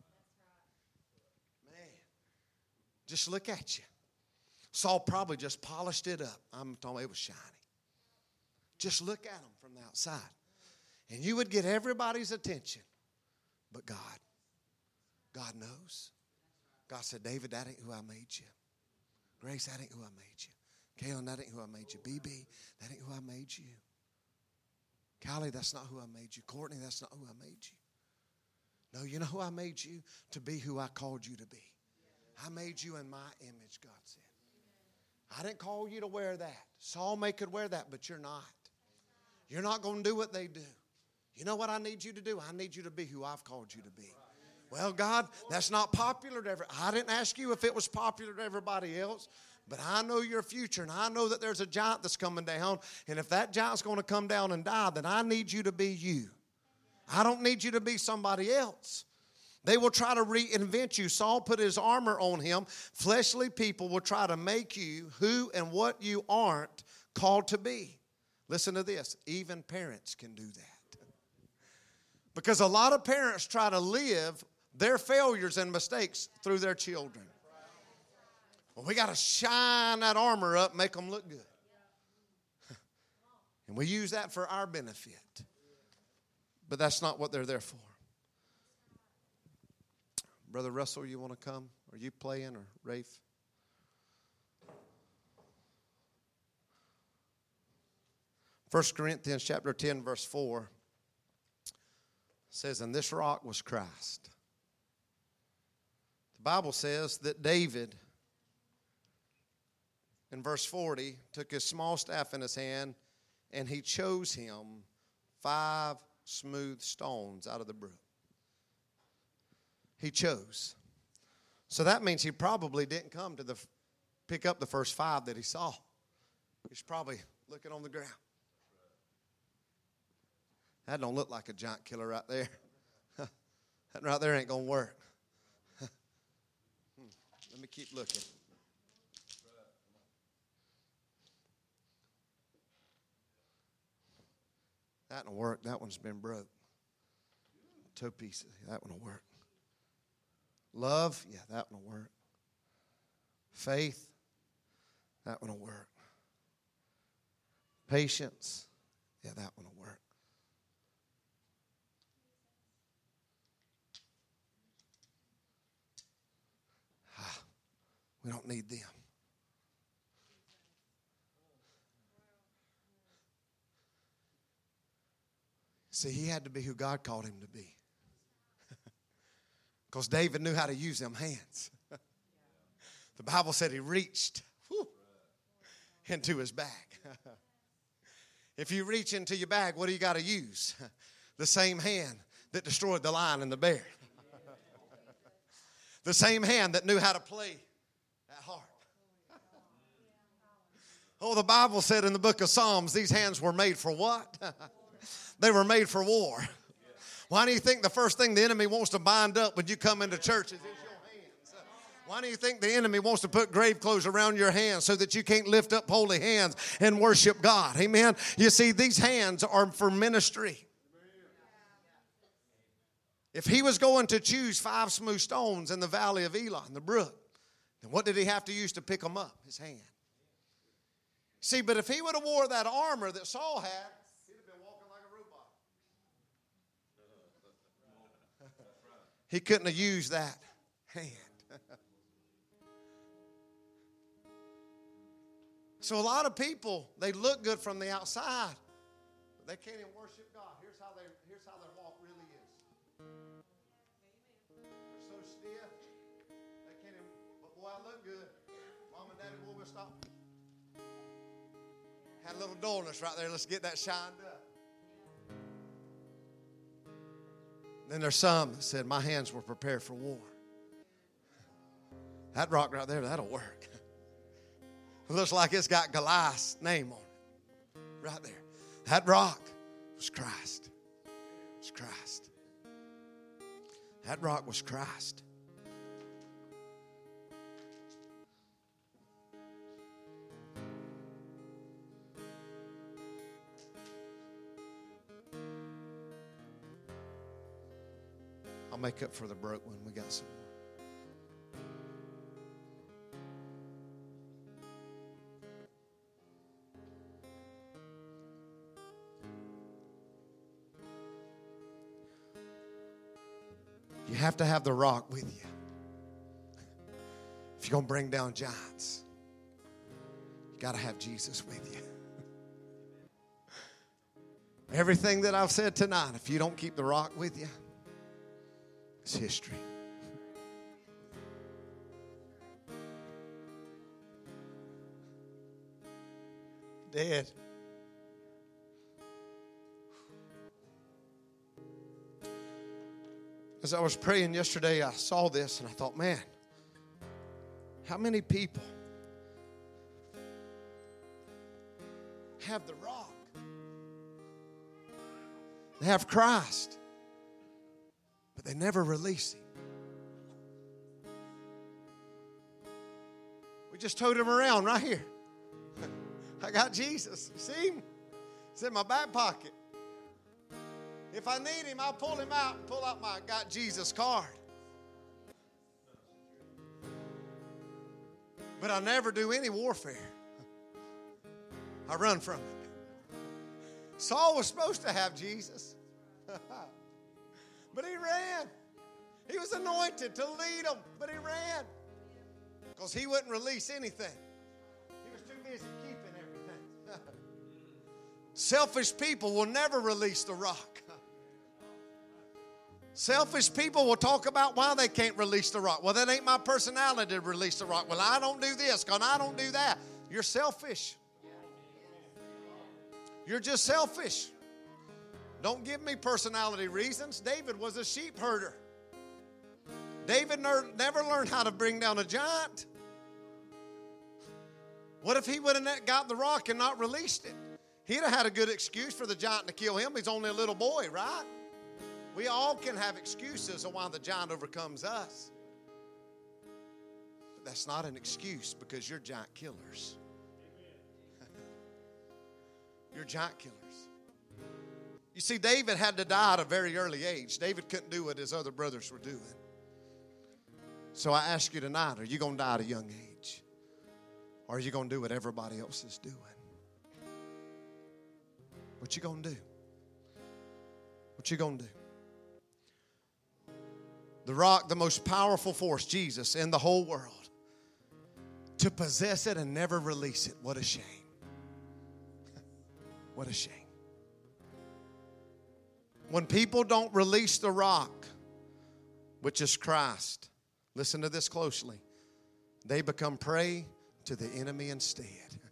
Man, just look at you. Saul probably just polished it up. I'm talking, it was shiny. Just look at them from the outside. And you would get everybody's attention. But God, God knows. God said, "David, that ain't who I made you. Grace, that ain't who I made you. Kaylin, that ain't who I made you. B B, that ain't who I made you. Callie, that's not who I made you. Courtney, that's not who I made you. No, you know who I made you? To be who I called you to be. I made you in my image," God said. "I didn't call you to wear that. Saul may could wear that, but you're not. You're not going to do what they do. You know what I need you to do? I need you to be who I've called you to be." Well, God, that's not popular to everybody. I didn't ask you if it was popular to everybody else. But I know your future, and I know that there's a giant that's coming down. And if that giant's going to come down and die, then I need you to be you. I don't need you to be somebody else. They will try to reinvent you. Saul put his armor on him. Fleshly people will try to make you who and what you aren't called to be. Listen to this. Even parents can do that. Because a lot of parents try to live their failures and mistakes through their children. Well, we got to shine that armor up, make them look good. And we use that for our benefit. But that's not what they're there for. Brother Russell, you want to come? Are you playing, or Rafe? First Corinthians chapter ten, verse four says, "And this rock was Christ." The Bible says that David, in verse forty, took his small staff in his hand, and he chose him five smooth stones out of the brook. He chose. So that means he probably didn't come to the pick up the first five that he saw. He's probably looking on the ground. That don't look like a giant killer right there. That right there ain't going to work. Let me keep looking. That won't work. That one's been broke. Two pieces. That one will work. Love, yeah, that one will work. Faith, that one will work. Patience, yeah, that one will work. Ah, we don't need them. See, he had to be who God called him to be. Because David knew how to use them hands. The Bible said he reached whew, into his bag. If you reach into your bag, what do you got to use? The same hand that destroyed the lion and the bear. The same hand that knew how to play that harp. Oh, the Bible said in the book of Psalms, these hands were made for what? They were made for war. Why do you think the first thing the enemy wants to bind up when you come into church is your hands? Why do you think the enemy wants to put grave clothes around your hands so that you can't lift up holy hands and worship God? Amen. You see, these hands are for ministry. If he was going to choose five smooth stones in the valley of Elon, the brook, then what did he have to use to pick them up? His hand. See, but if he would have wore that armor that Saul had, he couldn't have used that hand. So a lot of people, they look good from the outside, but they can't even worship God. Here's how they, here's how their walk really is. They're so stiff, they can't even, but boy, I look good. Mom and Daddy, boy, we'll stop. Had a little dullness right there. Let's get that shined up. Then there's some that said, my hands were prepared for war. That rock right there, that'll work. It looks like it's got Goliath's name on it. Right there. That rock was Christ. It was Christ. That rock was Christ. I'll make up for the broke one. We got some more. You have to have the rock with you if you're going to bring down giants. You got to have Jesus with you. Everything that I've said tonight, if you don't keep the rock with you, it's history. Dead. As I was praying yesterday, I saw this and I thought, man, how many people have the rock? They have Christ, but they never release him. We just towed him around right here. I got Jesus. See him? It's in my back pocket. If I need him, I'll pull him out and pull out my Got Jesus card. But I never do any warfare. I run from it. Saul was supposed to have Jesus. But he ran. He was anointed to lead them, but he ran. Because he wouldn't release anything. He was too busy keeping everything. Selfish people will never release the rock. Selfish people will talk about why they can't release the rock. Well, that ain't my personality to release the rock. Well, I don't do this because I don't do that. You're selfish. You're just selfish. Don't give me personality reasons. David was a sheep herder. David never learned how to bring down a giant. What if he would have got the rock and not released it? He'd have had a good excuse for the giant to kill him. He's only a little boy, right? We all can have excuses of why the giant overcomes us. But that's not an excuse because you're giant killers. You're giant killers. You see, David had to die at a very early age. David couldn't do what his other brothers were doing. So I ask you tonight, are you going to die at a young age? Or are you going to do what everybody else is doing? What you going to do? What you going to do? The rock, the most powerful force, Jesus, in the whole world. To possess it and never release it. What a shame. What a shame. When people don't release the rock, which is Christ, listen to this closely, they become prey to the enemy instead.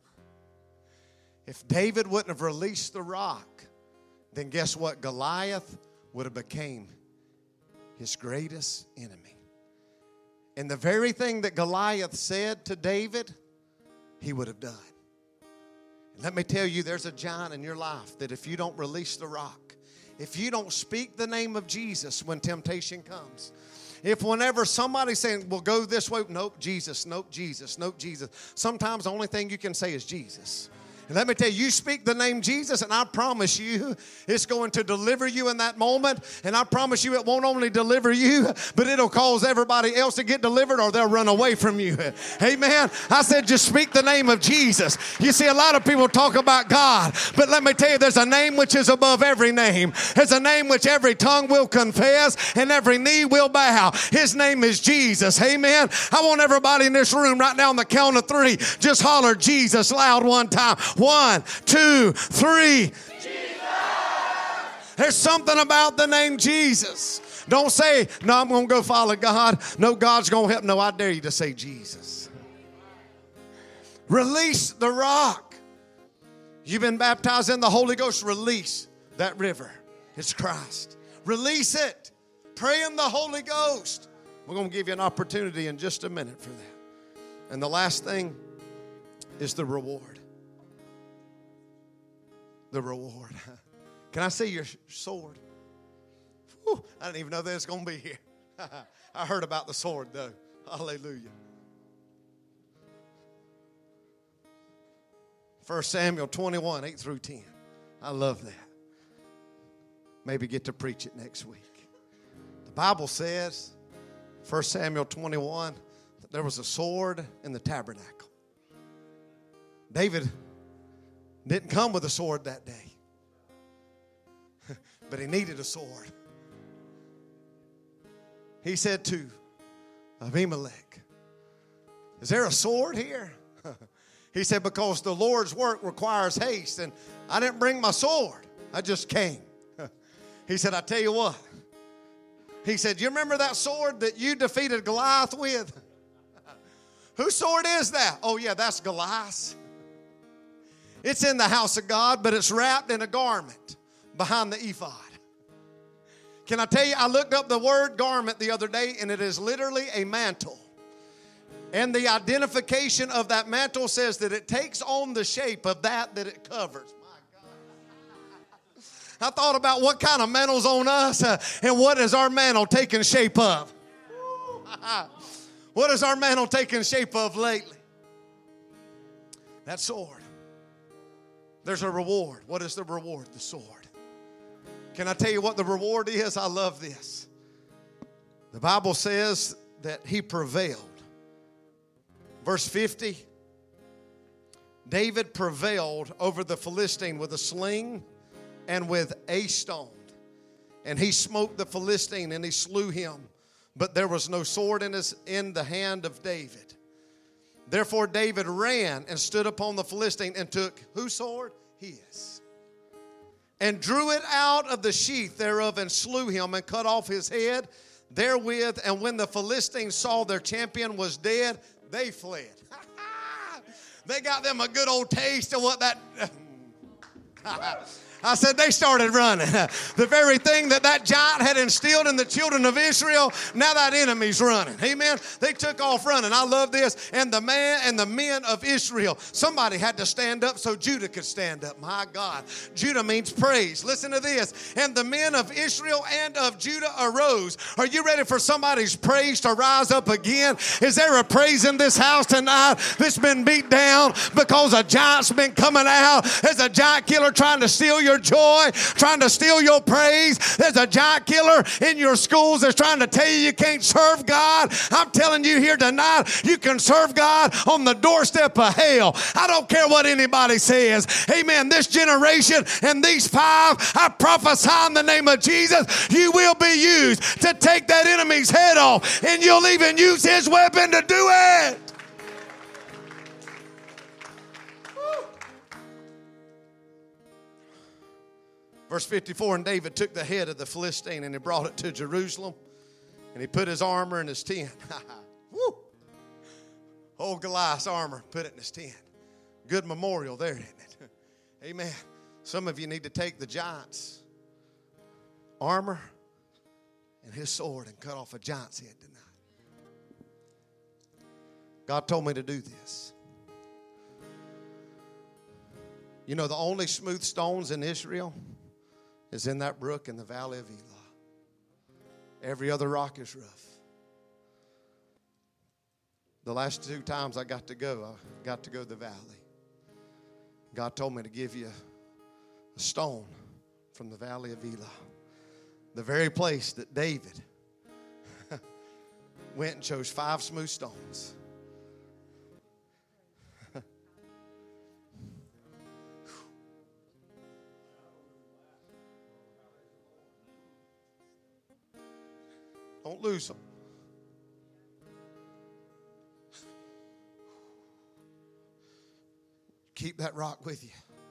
If David wouldn't have released the rock, then guess what? Goliath would have became his greatest enemy. And the very thing that Goliath said to David, he would have done. And let me tell you, there's a giant in your life that if you don't release the rock, if you don't speak the name of Jesus when temptation comes, if whenever somebody's saying, well, go this way, nope, Jesus, nope, Jesus, nope, Jesus. Sometimes the only thing you can say is Jesus. And let me tell you, you speak the name Jesus, and I promise you it's going to deliver you in that moment. And I promise you it won't only deliver you, but it'll cause everybody else to get delivered or they'll run away from you. Amen. I said just speak the name of Jesus. You see, a lot of people talk about God, but let me tell you, there's a name which is above every name. There's a name which every tongue will confess and every knee will bow. His name is Jesus. Amen. I want everybody in this room right now on the count of three, just holler Jesus loud one time. One, two, three. Jesus. There's something about the name Jesus. Don't say, no, I'm going to go follow God. No, God's going to help. No, I dare you to say Jesus. Release the rock. You've been baptized in the Holy Ghost. Release that river. It's Christ. Release it. Pray in the Holy Ghost. We're going to give you an opportunity in just a minute for that. And the last thing is the reward. The reward. Can I see your sword? Whew, I didn't even know that was going to be here. I heard about the sword, though. Hallelujah. First Samuel twenty-one, eight through ten. I love that. Maybe get to preach it next week. The Bible says, First Samuel twenty-one, that there was a sword in the tabernacle. David didn't come with a sword that day. But he needed a sword. He said to Abimelech, is there a sword here? He said, because the Lord's work requires haste, and I didn't bring my sword. I just came. He said, I tell you what. He said, you remember that sword that you defeated Goliath with? Whose sword is that? Oh, yeah, that's Goliath's. It's in the house of God, but it's wrapped in a garment behind the ephod. Can I tell you, I looked up the word garment the other day, and it is literally a mantle. And the identification of that mantle says that it takes on the shape of that that it covers. My God. I thought about what kind of mantle's on us, uh, and what is our mantle taking shape of? What is our mantle taking shape of lately? That sword. There's a reward. What is the reward? The sword. Can I tell you what the reward is? I love this. The Bible says that he prevailed. Verse fifty, David prevailed over the Philistine with a sling and with a stone. And he smote the Philistine and he slew him. But there was no sword in, his, in the hand of David. Therefore David ran and stood upon the Philistine and took whose sword? His. And drew it out of the sheath thereof and slew him and cut off his head therewith. And when the Philistines saw their champion was dead, they fled. They got them a good old taste of what that... I said they started running. The very thing that that giant had instilled in the children of Israel, now that enemy's running. Amen. They took off running. I love this. And the man and the men of Israel, somebody had to stand up so Judah could stand up. My God. Judah means praise. Listen to this. And the men of Israel and of Judah arose. Are you ready for somebody's praise to rise up again? Is there a praise in this house tonight that's been beat down because a giant's been coming out? There's a giant killer trying to steal your joy, trying to steal your praise. There's a giant killer in your schools that's trying to tell you you can't serve God. I'm telling you here tonight, you can serve God on the doorstep of hell. I don't care what anybody says. Amen. This generation and these five, I prophesy in the name of Jesus, you will be used to take that enemy's head off, and you'll even use his weapon to do it. Verse fifty-four, and David took the head of the Philistine and he brought it to Jerusalem, and he put his armor in his tent. Woo! Old Goliath's armor, put it in his tent. Good memorial there, isn't it? Amen. Some of you need to take the giant's armor and his sword and cut off a giant's head tonight. God told me to do this. You know, the only smooth stones in Israel is in that brook in the valley of Elah. Every other rock is rough. The last two times I got to go, I got to go to the valley. God told me to give you a stone from the valley of Elah. The very place that David went and chose five smooth stones. Don't lose them. Keep that rock with you.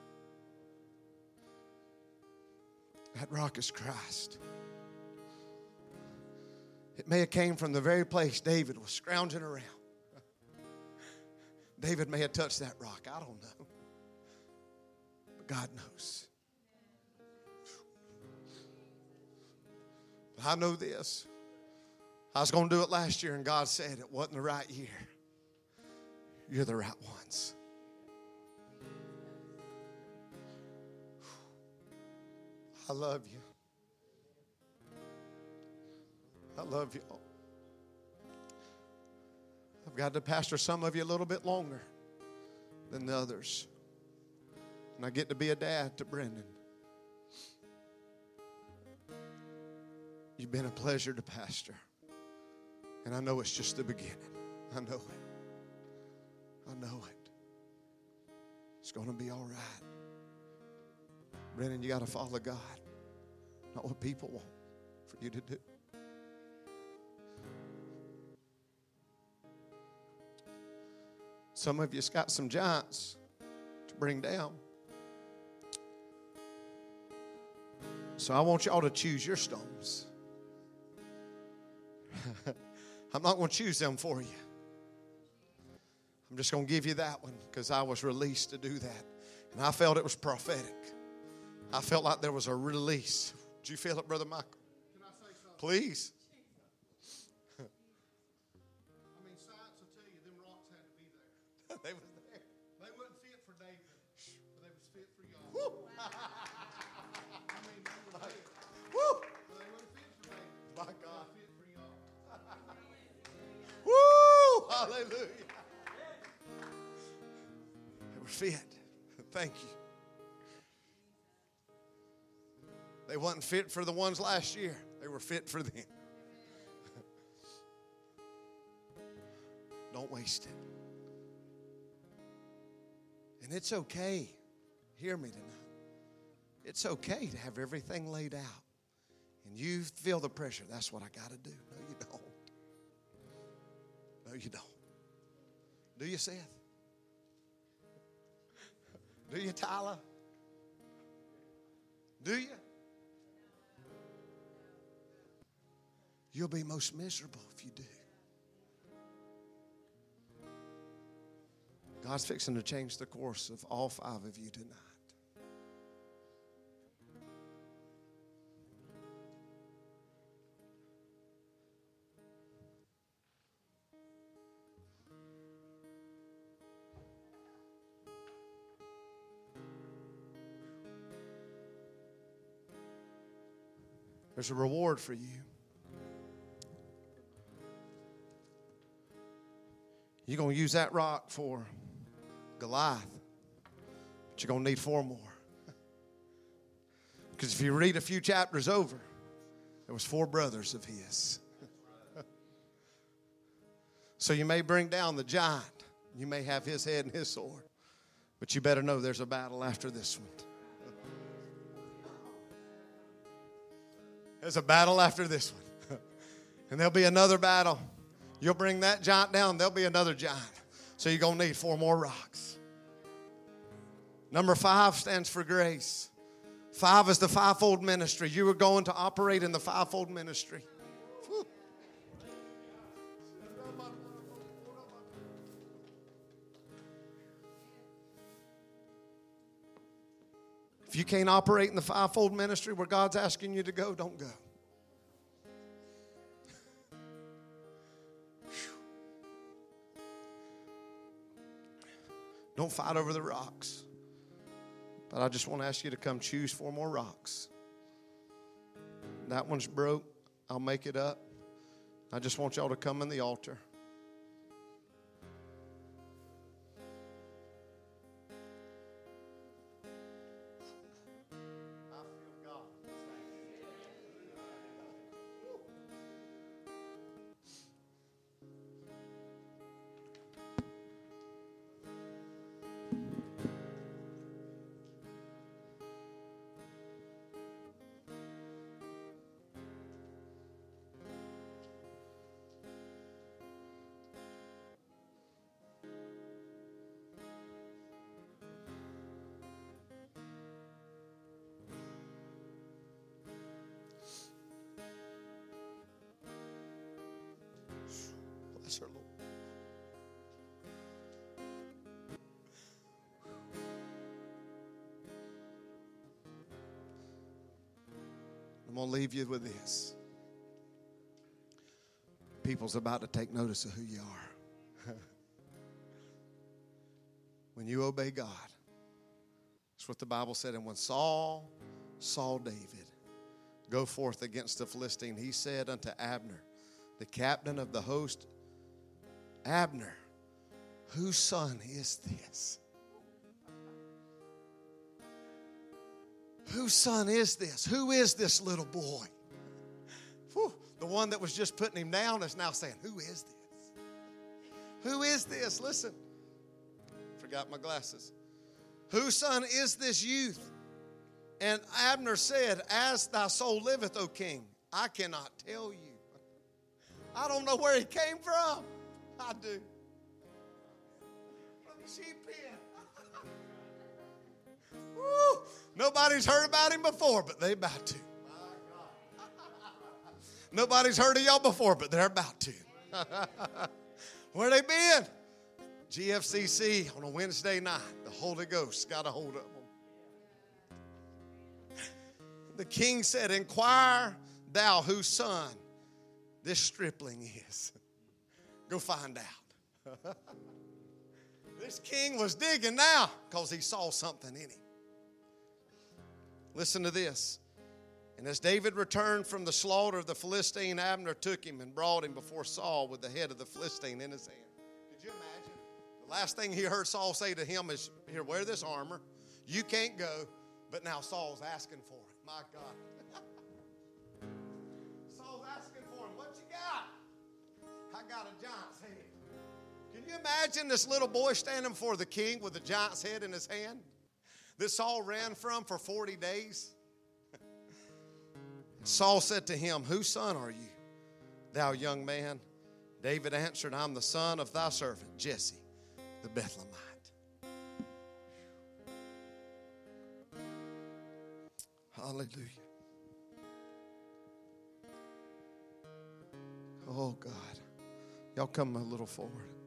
That rock is Christ. It may have came from the very place David was scrounging around. David may have touched that rock. I don't know. But God knows. But I know this. I was going to do it last year, and God said it wasn't the right year. You're the right ones. I love you. I love you. I've got to pastor some of you a little bit longer than the others. And I get to be a dad to Brendan. You've been a pleasure to pastor. And I know it's just the beginning. I know it. I know it. It's going to be all right. Brennan, you got to follow God. Not what people want for you to do. Some of you's got some giants to bring down. So I want y'all to choose your stones. I'm not going to choose them for you. I'm just going to give you that one because I was released to do that. And I felt it was prophetic. I felt like there was a release. Did you feel it, Brother Michael? Can I say something? Please. I mean, science will tell you them rocks had to be there. They was there. They wouldn't fit for David, but they was fit for y'all. Woo. I mean, they were fit. Woo! But they wouldn't fit for David. My God. They fit for y'all. Woo! Hallelujah. They were fit. Thank you. They wasn't fit for the ones last year. They were fit for them. Don't waste it. And it's okay. Hear me tonight. It's okay to have everything laid out. And you feel the pressure. That's what I got to do. No, you don't. No, you don't. Do you, Seth? Do you, Tyler? Do you? You'll be most miserable if you do. God's fixing to change the course of all five of you tonight. There's a reward for you. You're going to use that rock for Goliath, but you're going to need four more. Because if you read a few chapters over, there was four brothers of his. So you may bring down the giant. You may have his head and his sword. But you better know there's a battle after this one. There's a battle after this one. And there'll be another battle. You'll bring that giant down, there'll be another giant. So you're going to need four more rocks. Number five stands for grace. Five is the fivefold ministry. You are going to operate in the fivefold ministry. Whew. If you can't operate in the fivefold ministry where God's asking you to go, don't go. Don't fight over the rocks. But I just want to ask you to come choose four more rocks. That one's broke. I'll make it up. I just want y'all to come in the altar. Bless her, Lord. I'm going to leave you with this. People's about to take notice of who you are. When you obey God, that's what the Bible said. And when Saul saw David go forth against the Philistine, he said unto Abner, the captain of the host, Abner, whose son is this? Whose son is this? Who is this little boy? Whew, the one that was just putting him down is now saying, who is this? Who is this? Listen. Forgot my glasses. Whose son is this youth? And Abner said, as thy soul liveth, O king, I cannot tell you. I don't know where he came from. I do. From the sheep pen. Woo! Nobody's heard about him before, but they about to. Nobody's heard of y'all before, but they're about to. Where they been? G F C C on a Wednesday night. The Holy Ghost got a hold of them. The king said, inquire thou whose son this stripling is. Go find out. This king was digging now because he saw something in him. Listen to this. And as David returned from the slaughter of the Philistine, Abner took him and brought him before Saul with the head of the Philistine in his hand. Could you imagine? The last thing he heard Saul say to him is, here, wear this armor. You can't go. But now Saul's asking for it. My God. Saul's asking for him. What you got? I got a giant's head. Can you imagine this little boy standing before the king with a giant's head in his hand? That Saul ran from for forty days. Saul said to him, whose son are you, thou young man? David answered, I'm the son of thy servant, Jesse, the Bethlehemite. Hallelujah. Oh, God. Y'all come a little forward.